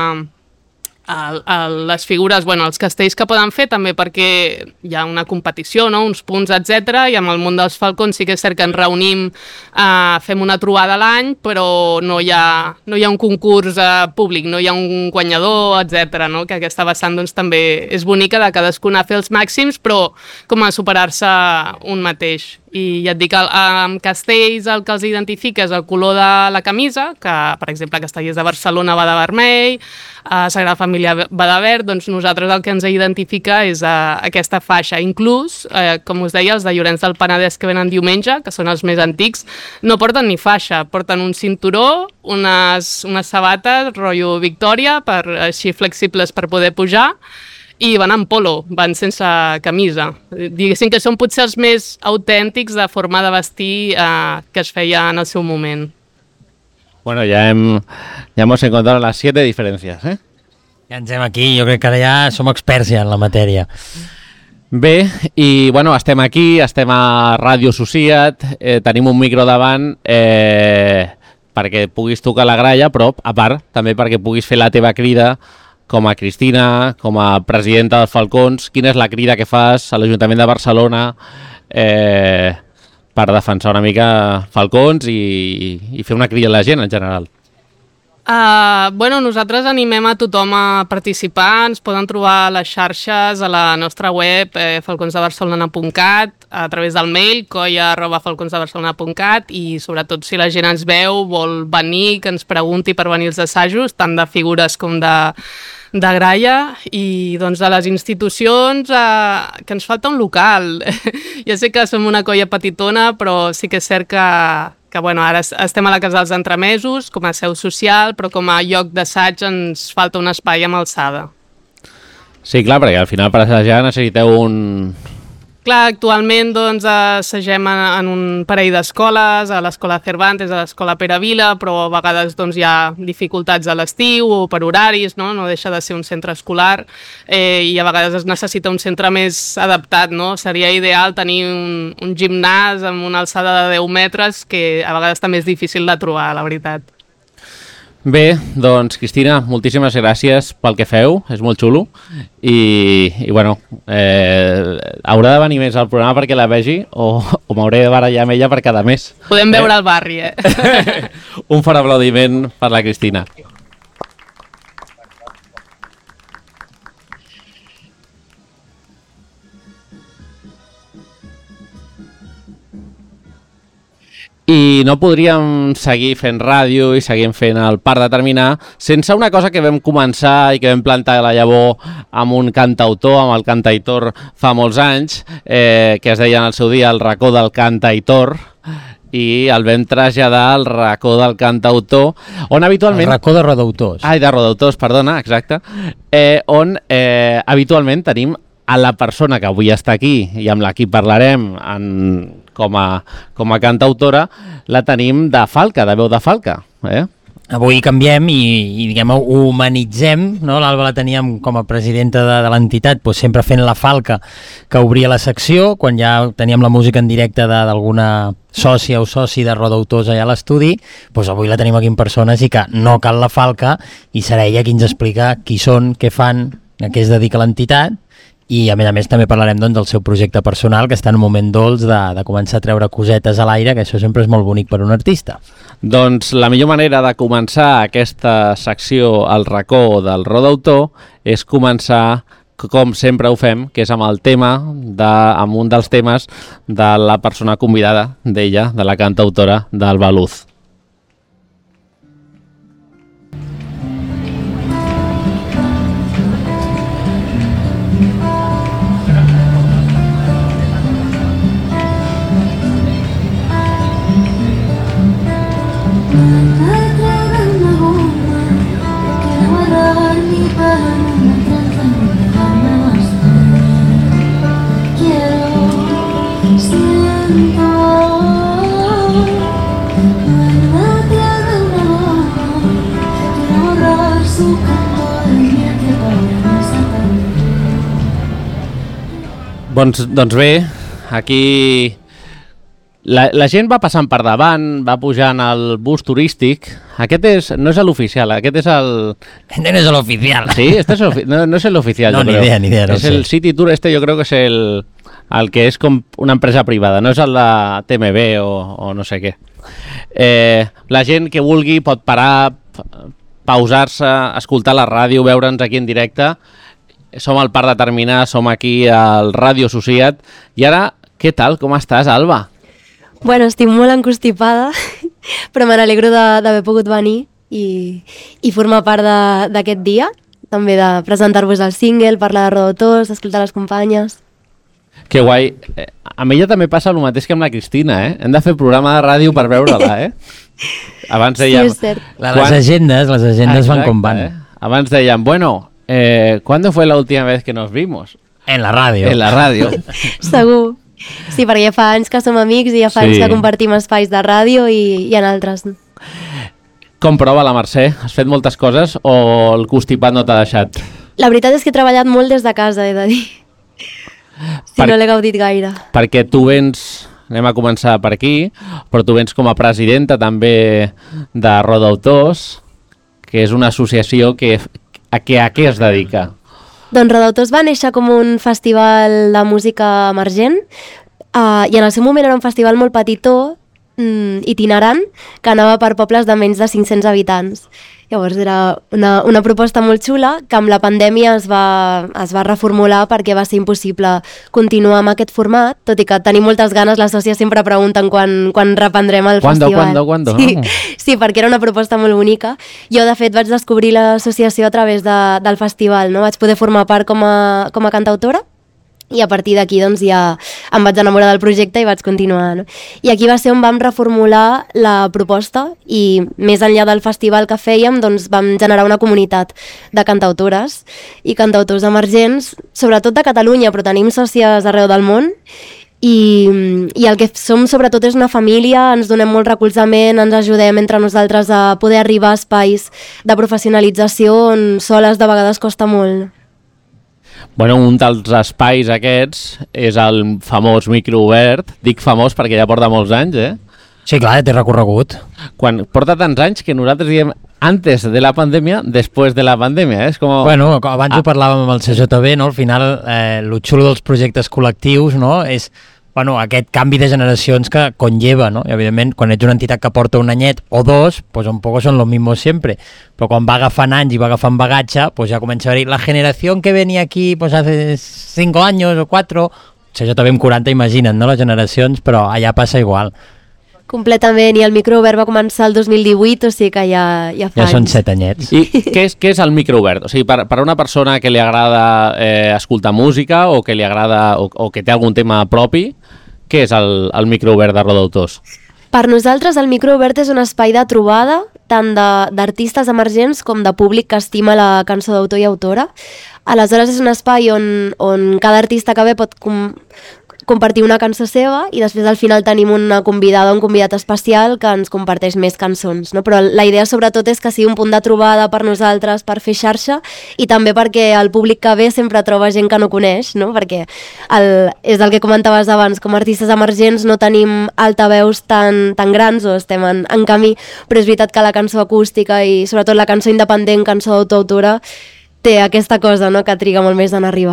a, a les figures, bueno, els castells que poden fer també perquè hi ha una competició, no? Uns punts, etcètera. I amb el món dels falcons sí que és cert que ens reunim, eh, fem una trobada a l'any, però no hi ha, no hi ha un concurs eh, públic, no hi ha un guanyador, etcètera. No? Que aquesta vessant doncs, també és bonica de cadascun a fer els màxims, però com a superar-se un mateix. I ja et dic, amb castells el que els identifica és el color de la camisa, que per exemple Castellers de Barcelona va de vermell, a Sagrada Família va de verd, doncs nosaltres el que ens identifica és uh, aquesta faixa. Inclús, eh, com us deia, els de Llorenç del Penedès que venen diumenge, que són els més antics, no porten ni faixa, porten un cinturó, unes, unes sabates, rotllo Victòria, per, així flexibles per poder pujar, i van en polo, van sense camisa. Diguéssim que són potser els més autèntics de forma de vestir eh, que es feia en el seu moment. Bueno, ya, hem, ya hemos encontrado las siete diferencias, ¿eh? Ja ens hem aquí, jo crec que ara ja som experts ja en la matèria. Bé, i bueno, estem aquí, estem a Ràdio Sociat, eh, tenim un micro davant eh, perquè puguis tocar la gralla, però a part també perquè puguis fer la teva crida com a Cristina, com a presidenta dels Falcons. Quina és la crida que fas a l'Ajuntament de Barcelona eh, per defensar una mica Falcons i, i fer una crida a la gent en general? Uh, bueno, nosaltres animem a tothom a participar, ens poden trobar a les xarxes, a la nostra web eh, falcons de barcelona punt cat, a través del mail colla arroba falcons de barcelona punt cat, i sobretot si la gent ens veu, vol venir, que ens pregunti per venir als assajos, tant de figures com de, de gralla, i doncs de les institucions eh, que ens falta un local. Ja sé que som una colla petitona, però sí que és cert que que bueno, ara estem a la Casa dels Entremesos com a seu social, però com a lloc d'assaig ens falta un espai amb alçada. Sí, clar, perquè al final per assajar necessiteu un... Clar, actualment doncs, assagem en, en un parell d'escoles, a l'escola Cervantes, a l'escola Pere Vila, però a vegades doncs, hi ha dificultats a l'estiu o per horaris, no? No deixa de ser un centre escolar, eh, i a vegades es necessita un centre més adaptat, no? Seria ideal tenir un, un gimnàs amb una alçada de deu metres, que a vegades també és difícil de trobar, la veritat. Bé, doncs Cristina, moltíssimes gràcies pel que feu, és molt xulo, i, i bueno, eh, haurà de venir més al programa perquè la vegi, o, o m'hauré de barallar amb ella per cada mes. Podem veure eh? al barri, eh? Un fort aplaudiment per la Cristina. I no podríem seguir fent ràdio i seguir fent el Par Determinar sense una cosa que vam començar i que vam plantar la llavor amb un cantautor, amb el cantaitor fa molts anys, eh, que es deia en el seu dia el racó del cantaitor, i el vam traslladar al racó del cantautor, on habitualment... El racó de rodautors. Ai, de rodautors, perdona, exacte. Eh, on eh, habitualment tenim a la persona que avui està aquí i amb la qui parlarem en, com, a, com a cantautora, la tenim de Falca, de veu de Falca. Eh? Avui canviem i, i diguem, ho humanitzem, no? L'Alba la teníem com a presidenta de, de l'entitat, doncs sempre fent la Falca que obria la secció, quan ja teníem la música en directe d'alguna sòcia o soci de rodautors allà a l'estudi, doncs avui la tenim aquí en persona, així que no cal la Falca i serà ella qui ens explica qui són, què fan, a què es dedica l'entitat i a més a més també parlarem doncs, del seu projecte personal, que està en un moment dolç de, de començar a treure cosetes a l'aire, que això sempre és molt bonic per un artista. Doncs la millor manera de començar aquesta secció al racó del Ro d'autor és començar, com sempre ho fem, que és amb el tema, de, amb un dels temes de la persona convidada d'ella, de la cantautora d'Alba Luz. Doncs, doncs bé, aquí la, la gent va passant per davant, va pujant al bus turístic. Aquest és, no és l'oficial, aquest és el... Este no es el oficial. Sí, este es el, no, no es el oficial. No, yo ni creo. idea, ni idea. No es sé. el City Tour, este yo creo que es el, el que és com una empresa privada, no és el de T M B o, o no sé què. Eh, la gent que vulgui pot parar, pausar-se, escoltar la ràdio, veure'ns aquí en directe. Som al Parc de Terminar, som aquí al Ràdio Associat. I ara, què tal? Com estàs, Alba? Bueno, estic molt encostipada, però me n'alegro d'haver pogut venir i, i formar part d'aquest dia, també de presentar-vos el single, parlar de Ro d'autors, escoltar les companyes. Que guai. Amb ella també passa el mateix que amb la Cristina, eh? Hem de fer programa de ràdio per veure-la, eh? Abans dèiem... Sí, és cert. Les quan... agendes, les agendes Exacte, van com van. Eh? Abans dèiem, bueno, eh, ¿cuándo fue la última vez que nos vimos? En la ràdio. En la ràdio. Segur. Sí, perquè ja fa anys que som amics i ja fa sí. anys que compartim espais de ràdio i, i en altres. Com prova la Mercè? Has fet moltes coses o el constipat no t'ha deixat? La veritat és que he treballat molt des de casa, he de dir. Si per... no l'he gaudit gaire. Perquè tu vens, anem a començar per aquí, però tu vens com a presidenta també de Ro d'autors, que és una associació que a què, a què es dedica? Doncs Ro d'autors va néixer com un festival de música emergent uh, i en el seu moment era un festival molt petitó, mm, itinerant, que anava per pobles de menys de cinc-cents habitants. Llavors era una, una proposta molt xula que amb la pandèmia es va, es va reformular perquè va ser impossible continuar amb aquest format, tot i que tenim moltes ganes, les sòcies sempre pregunten quan, quan reprendrem el ¿Cuándo, festival. ¿Cuándo, cuándo? Sí, sí, perquè era una proposta molt bonica. Jo, de fet, vaig descobrir l'associació a través de, del festival, no? Vaig poder formar part com a, com a cantautora i a partir d'aquí doncs, ja em vaig enamorar del projecte i vaig continuar. No? I aquí va ser on vam reformular la proposta i més enllà del festival que fèiem doncs, vam generar una comunitat de cantautores i cantautors emergents, sobretot de Catalunya, però tenim sòcies arreu del món i, i el que som sobretot és una família, ens donem molt recolzament, ens ajudem entre nosaltres a poder arribar a espais de professionalització on soles de vegades costa molt. Bueno, un dels espais aquests és el famós micro obert. Dic famós perquè ja porta molts anys, eh? Sí, clar, té recorregut. Quan porta tants anys que nosaltres diem antes de la pandèmia, després de la pandèmia, eh? És com... Bueno, abans ah. ho parlàvem amb el C J B, no? Al final, eh, lo xulo dels projectes col·lectius, no? És... Bueno, aquest canvi de generacions que conlleva, ¿no? I, evidentment, quan ets una entitat que porta un anyet o dos, pues un poco son los mismos siempre. Però quan va agafant anys i va agafant bagatge, pues ja comença a haver la generació que venia aquí pues hace cinco años o cuatro, jo també amb quaranta, imaginen, no? Les generacions, però allà passa igual. Completament, i el microobert va començar el dos mil divuit, o sigui que ja, ja fa Ja anys. són set anyets. I què és, què és el microobert? O sigui, per, per una persona que li agrada eh, escoltar música o que li agrada o, o que té algun tema propi, què és el, el microobert de Ro d'autors? Per nosaltres el microobert és un espai de trobada tant d'artistes emergents com de públic que estima la cançó d'autor i autora. Aleshores és un espai on, on cada artista que ve pot com, compartir una cançó seva i després al final tenim una convidada o un convidat especial que ens comparteix més cançons, no? Però la idea sobretot és que sigui un punt de trobada per nosaltres, per fer xarxa i també perquè el públic que ve sempre troba gent que no coneix, no? Perquè el, és el que comentaves abans, com a artistes emergents no tenim altaveus tan, tan grans o estem en, en camí, però és veritat que la cançó acústica i sobretot la cançó independent, cançó d'autor-autora, té aquesta cosa, no? Que triga molt més en arribar.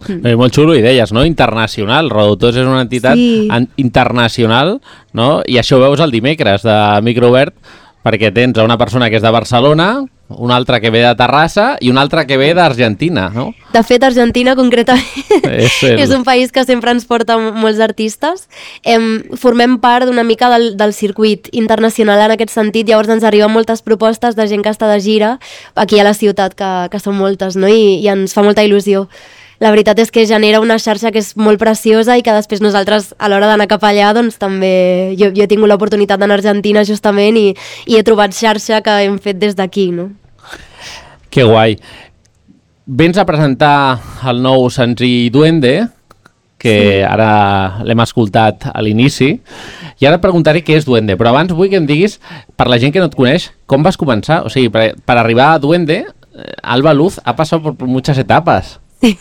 Mm. És molt xulo, i deies, no? Internacional. Rodotos és una entitat sí. internacional, no? I això ho veus el dimecres de Microobert, perquè tens una persona que és de Barcelona, una altra que ve de Terrassa i una altra que ve d'Argentina, no? De fet, Argentina, concretament, és, el... és un país que sempre ens porta molts artistes. Em, formem part d'una mica del, del circuit internacional en aquest sentit, llavors ens arriben moltes propostes de gent que està de gira aquí a la ciutat, que, que són moltes, no? I, i ens fa molta il·lusió. La veritat és que genera una xarxa que és molt preciosa i que després nosaltres, a l'hora d'anar cap allà, doncs també... Jo, jo he tingut l'oportunitat d'anar a Argentina, justament, i, i he trobat xarxa que hem fet des d'aquí, no? Que guai. Vens a presentar el nou senzill Duende, que sí. Ara l'hem escoltat a l'inici, i ara et preguntaré què és Duende, però abans vull que em diguis, per la gent que no et coneix, com vas començar? O sigui, per, per arribar a Duende, Alba Luz ha passat per muchas etapas.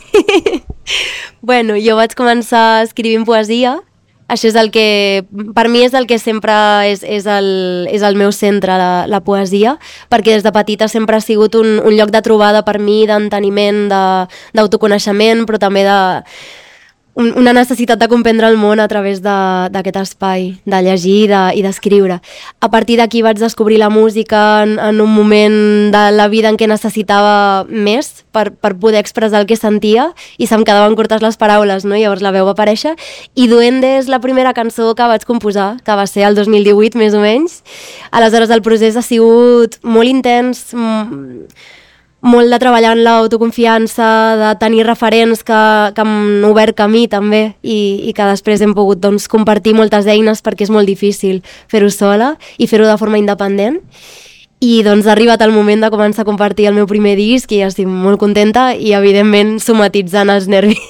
Bueno, jo vaig començar escrivint poesia. Això és el que, per mi és el que sempre és, és, el, és el meu centre, la, la poesia, perquè des de petita sempre ha sigut un, un lloc de trobada per mi, d'enteniment, d'autoconeixement, però també de un, una necessitat de comprendre el món a través d'aquest de, espai, de llegir de, i d'escriure. A partir d'aquí vaig descobrir la música en, en un moment de la vida en què necessitava més per, per poder expressar el que sentia i se'm quedaven curtes les paraules, no? Llavors la veu va aparèixer i Duende és la primera cançó que vaig composar, que va ser el dos mil divuit més o menys. Aleshores el procés ha sigut molt intens, molt de treballar en l'autoconfiança, de tenir referents que, que han obert camí també i, i que després hem pogut doncs, compartir moltes eines perquè és molt difícil fer-ho sola i fer-ho de forma independent. I doncs ha arribat el moment de començar a compartir el meu primer disc i estic molt contenta i evidentment somatitzant els nervis.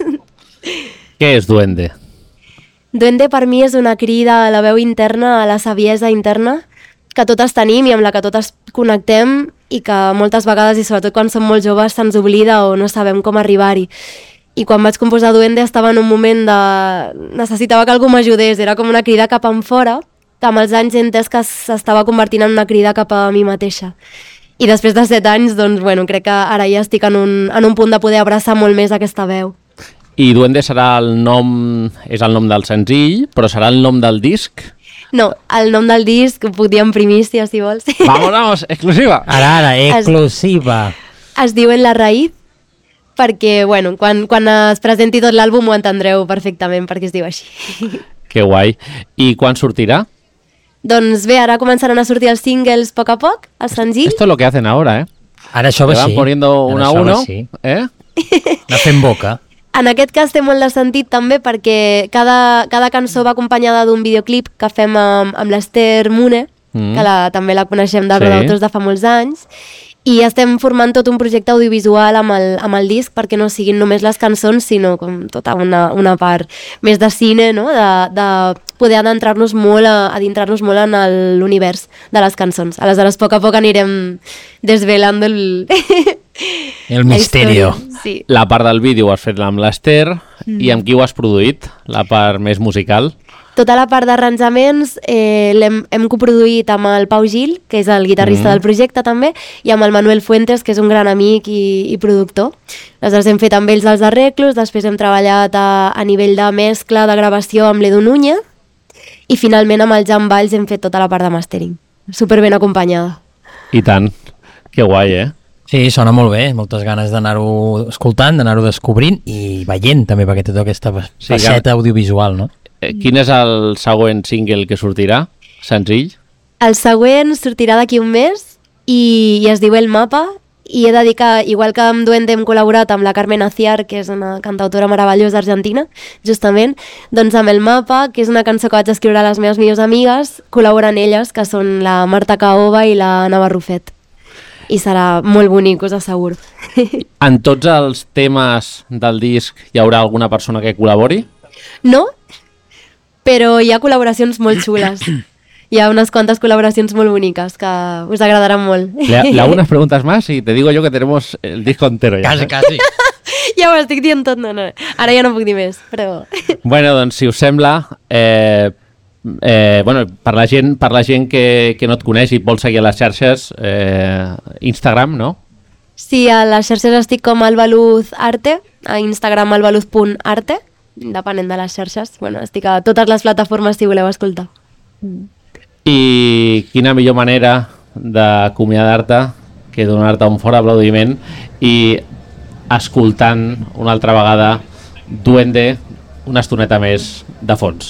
Què és Duende? Duende per mi és una crida a la veu interna, a la saviesa interna que totes tenim i amb la que totes connectem i que moltes vegades, i sobretot quan som molt joves, se'ns oblida o no sabem com arribar-hi. I quan vaig composar Duende estava en un moment de... necessitava que algú m'ajudés, era com una crida cap enfora, que amb els anys he entès que s'estava convertint en una crida cap a mi mateixa. I després de set anys, doncs, bueno, crec que ara ja estic en un, en un punt de poder abraçar molt més aquesta veu. I Duende serà el nom... és el nom del senzill, però serà el nom del disc? No, el nom del disc ho puc dir en primícia, si vols. Vamos, vamos, exclusiva. Ara, ara, exclusiva. Es, es diu En la raïz, perquè, bueno, quan, quan es presenti tot l'àlbum ho entendreu perfectament, perquè es diu així. Que guai. I quan sortirà? Doncs bé, ara començaran a sortir els singles a poc a poc, el senzill. Esto es lo que hacen ahora, ¿eh? Ara això va així. Van poniendo uno a uno, sí. ¿eh? Anar fent boca. En aquest cas té molt de sentit també perquè cada, cada cançó va acompanyada d'un videoclip que fem amb, amb l'Ester Mune, mm. que la, també la coneixem de Rodautors sí. de fa molts anys, i estem formant tot un projecte audiovisual amb el, amb el disc perquè no siguin només les cançons, sinó com tota una, una part més de cine, no? de, de poder adentrar-nos molt, a, adentrar-nos molt en l'univers de les cançons. Aleshores, a poc a poc anirem desvelant el... El misterio. Sí. La part del vídeo ho has fet amb l'Ester mm. i amb qui ho has produït? La part més musical? Tota la part d'arranjaments eh, l'hem hem coproduït amb el Pau Gil, que és el guitarrista mm. del projecte també, i amb el Manuel Fuentes, que és un gran amic i, i productor. Aleshores hem fet amb ells els arreglos, després hem treballat a, a nivell de mescla, de gravació amb l'Edu Núñez, i finalment amb el Jan Valls hem fet tota la part de mastering. Super ben acompanyada. I tant. Que guai, eh? Sí, sona molt bé, moltes ganes d'anar-ho escoltant, d'anar-ho descobrint i veient també, perquè té tota aquesta faceta sí, audiovisual, no? Eh, quin és el següent single que sortirà? Senzill? El següent sortirà d'aquí un mes i, i es diu El Mapa, i he de dir que, igual que amb Duende hem col·laborat amb la Carmen Aciar, que és una cantautora meravellosa argentina, justament, doncs amb El Mapa, que és una cançó que vaig escriure a les meves millors amigues, col·laboren elles, que són la Marta Caova i la Anna Barrufet. I serà molt bonic, us asseguro. En tots els temes del disc hi haurà alguna persona que col·labori? No, però hi ha col·laboracions molt xules. Hi ha unas cuantas colaboraciones muy boniques que us agradarán molt. Le, le hago unas preguntas más y te digo yo que tenemos el disco entero ja. Casi, eh? Casi. Ja ho estic dient tot, no, no. Ara ja no puc dir més, però... Bueno, doncs, si us sembla, eh, eh, bueno, per la gent, per la gent que, que no et coneix i vol seguir a les xarxes, eh, Instagram, no? Sí, a les xarxes estic com Albaluz Arte, a Instagram albaluz punt arte, depenent de les xarxes. Bueno, estic a totes les plataformes si voleu escoltar. I quina millor manera d'acomiadar-te que donar-te un fort aplaudiment i escoltant una altra vegada Duende una estoneta més de fons.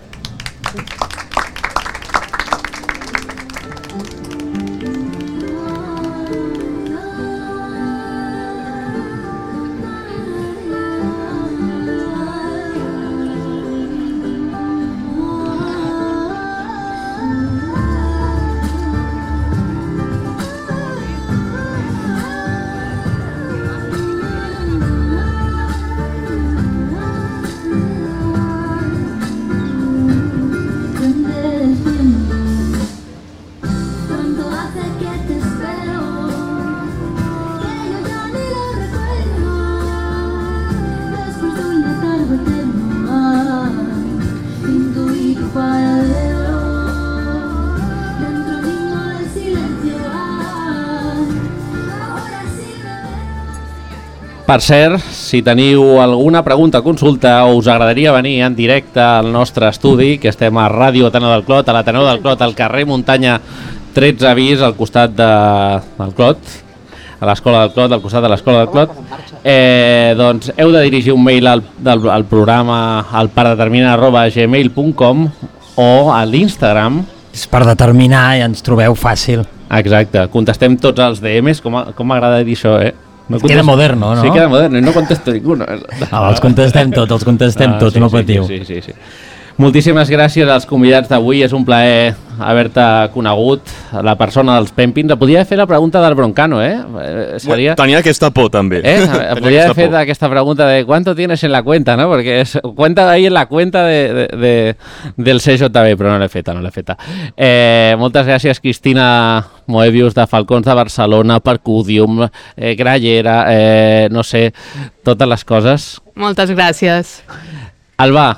Per cert, si teniu alguna pregunta o consulta o us agradaria venir en directe al nostre estudi, que estem a Ràdio Ateneu del Clot, a l'Ateneu del Clot, al carrer Muntanya tretze bis, al costat de, del Clot, a l'Escola del Clot, al costat de l'Escola del Clot, eh, doncs heu de dirigir un mail al, al, al programa al pardeterminar arroba gmail punt com o a l'Instagram. És per determinar i ens trobeu fàcil. Exacte, contestem tots els D Ms, com, a, com m'agrada dir això, eh? No queda moderno, no? Sí, queda moderno i no contesto ninguno. Ah, els contestem tots, els contestem ah, tots, sí, no sí, patiu. Sí, sí, sí, sí. Moltíssimes gràcies als convidats d'avui, és un plaer haver-te conegut, la persona dels Pempins. Podria fer la pregunta del Broncano, eh? Seria... Tenia aquesta por, també. Eh? Podria haver fet aquesta pregunta de ¿cuánto tienes en la cuenta? ¿no? Porque es, cuenta ahí en la cuenta de, de, de, del C J B, però no l'he feta, no l'he feta. Eh, moltes gràcies, Cristina Moebius, de Falcons de Barcelona, Percudium, eh, Grallera, eh, no sé, totes les coses. Moltes gràcies. Alba,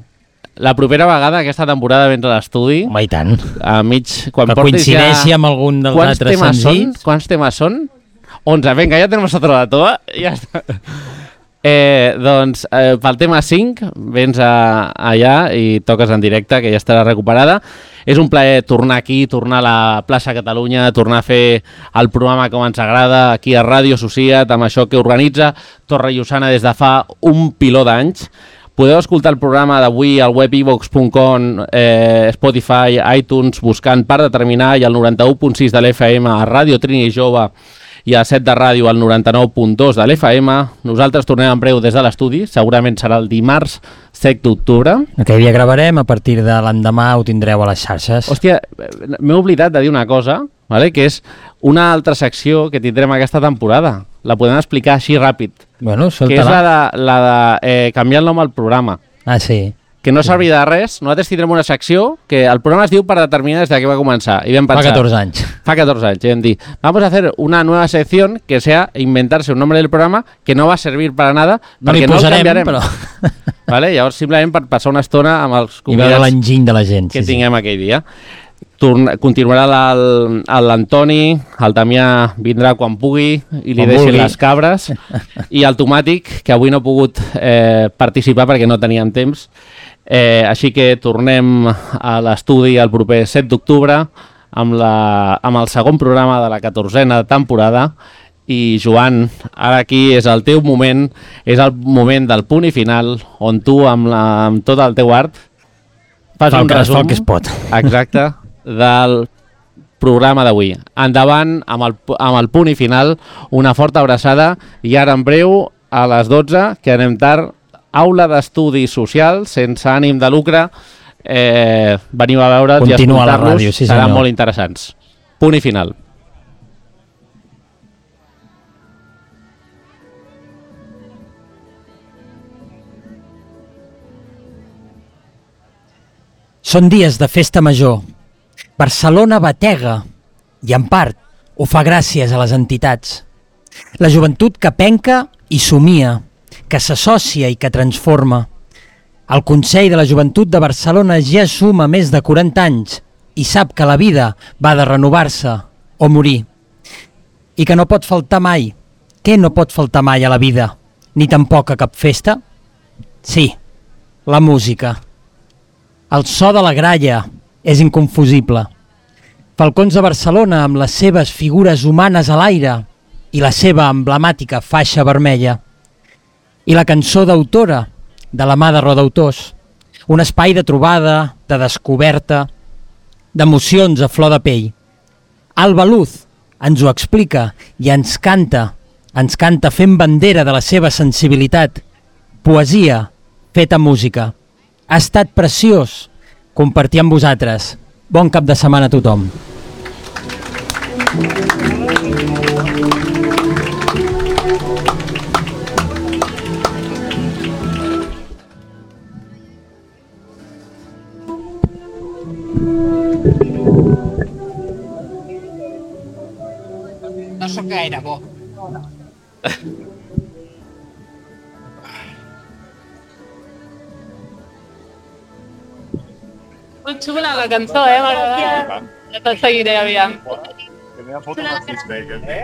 la propera vegada, aquesta temporada, vens a l'estudi. Home, i tant. A mig, quan que coincideixi ja... amb algun dels Quants altres temes senzills. Són? Quants temes són? onze, venga, ja tenim otro dato, eh? Ja està. Eh, doncs, eh, pel tema cinc, vens a, allà i toques en directe, que ja estarà recuperada. És un plaer tornar aquí, tornar a la plaça Catalunya, tornar a fer el programa com ens agrada, aquí a Ràdio Societat, amb això que organitza Torrellosana des de fa un piló d'anys. Podeu escoltar el programa d'avui al web i vox punt com, eh, Spotify, iTunes, buscant Per Determinar, i al noranta-u punt sis de l'F M a Ràdio Trini Jove i a set de ràdio al noranta-nou punt dos de l'F M. Nosaltres tornem en breu des de l'estudi, segurament serà el dimarts set d'octubre. Aquell dia gravarem, a partir de l'endemà ho tindreu a les xarxes. Hòstia, m'he oblidat de dir una cosa, vale? Que és una altra secció que tindrem aquesta temporada. La podem explicar així ràpid. Bueno, que és la de, la de eh, canviar el nom al programa. Ah, sí. Que no servirà de res. Nosaltres tindrem una secció que el programa es diu Per Determinar des de que va començar. I vam pensar, fa catorze anys. Fa catorze anys. I vam dir, vamos a hacer una nueva sección que sea inventarse un nombre del programa que no va a servir para nada no perquè no el canviarem. Però... vale? Llavors, simplement per passar una estona amb els convidats I veure l'enginy de la gent, que sí, tinguem sí. aquell dia. Torn continuarà l'Antoni, el Damià vindrà quan pugui i li deixi les cabres, i el Tomàtic, que avui no ha pogut eh, participar perquè no teníem temps. Eh, així que tornem a l'estudi el proper set d'octubre amb, la, amb el segon programa de la catorzena temporada. I Joan, ara aquí és el teu moment, és el moment del punt i final, on tu amb, la, amb tot el teu art fas fa un que, resum fa que es pot. exacte del programa d'avui. Endavant amb el, amb el punt i final, una forta abraçada, i ara en breu a les dotze, que anem tard, aula d'estudis socials sense ànim de lucre, eh, veniu a veure'ls i escoltar-los, sí, seran molt interessants. Punt i final. Són dies de festa major. Barcelona batega i, en part, ho fa gràcies a les entitats. La joventut que penca i somia, que s'associa i que transforma. El Consell de la Joventut de Barcelona ja suma més de quaranta anys i sap que la vida va de renovar-se o morir. i que no pot faltar mai. Què no pot faltar mai a la vida? Ni tampoc a cap festa? Sí, la música. El so de la gralla és inconfusible. Falcons de Barcelona amb les seves figures humanes a l'aire i la seva emblemàtica faixa vermella. I la cançó d'autora, de la mà de Rodautors. Un espai de trobada, de descoberta, d'emocions a flor de pell. Alba Luz ens ho explica i ens canta, ens canta fent bandera de la seva sensibilitat. Poesia feta música. Ha estat preciós compartir amb vosaltres. Bon cap de setmana a tothom. No sóc gaire bo. Molt xula la cançó, eh? M'agrada. Ja te'l seguiré, aviam. Que me da foto más Bacon.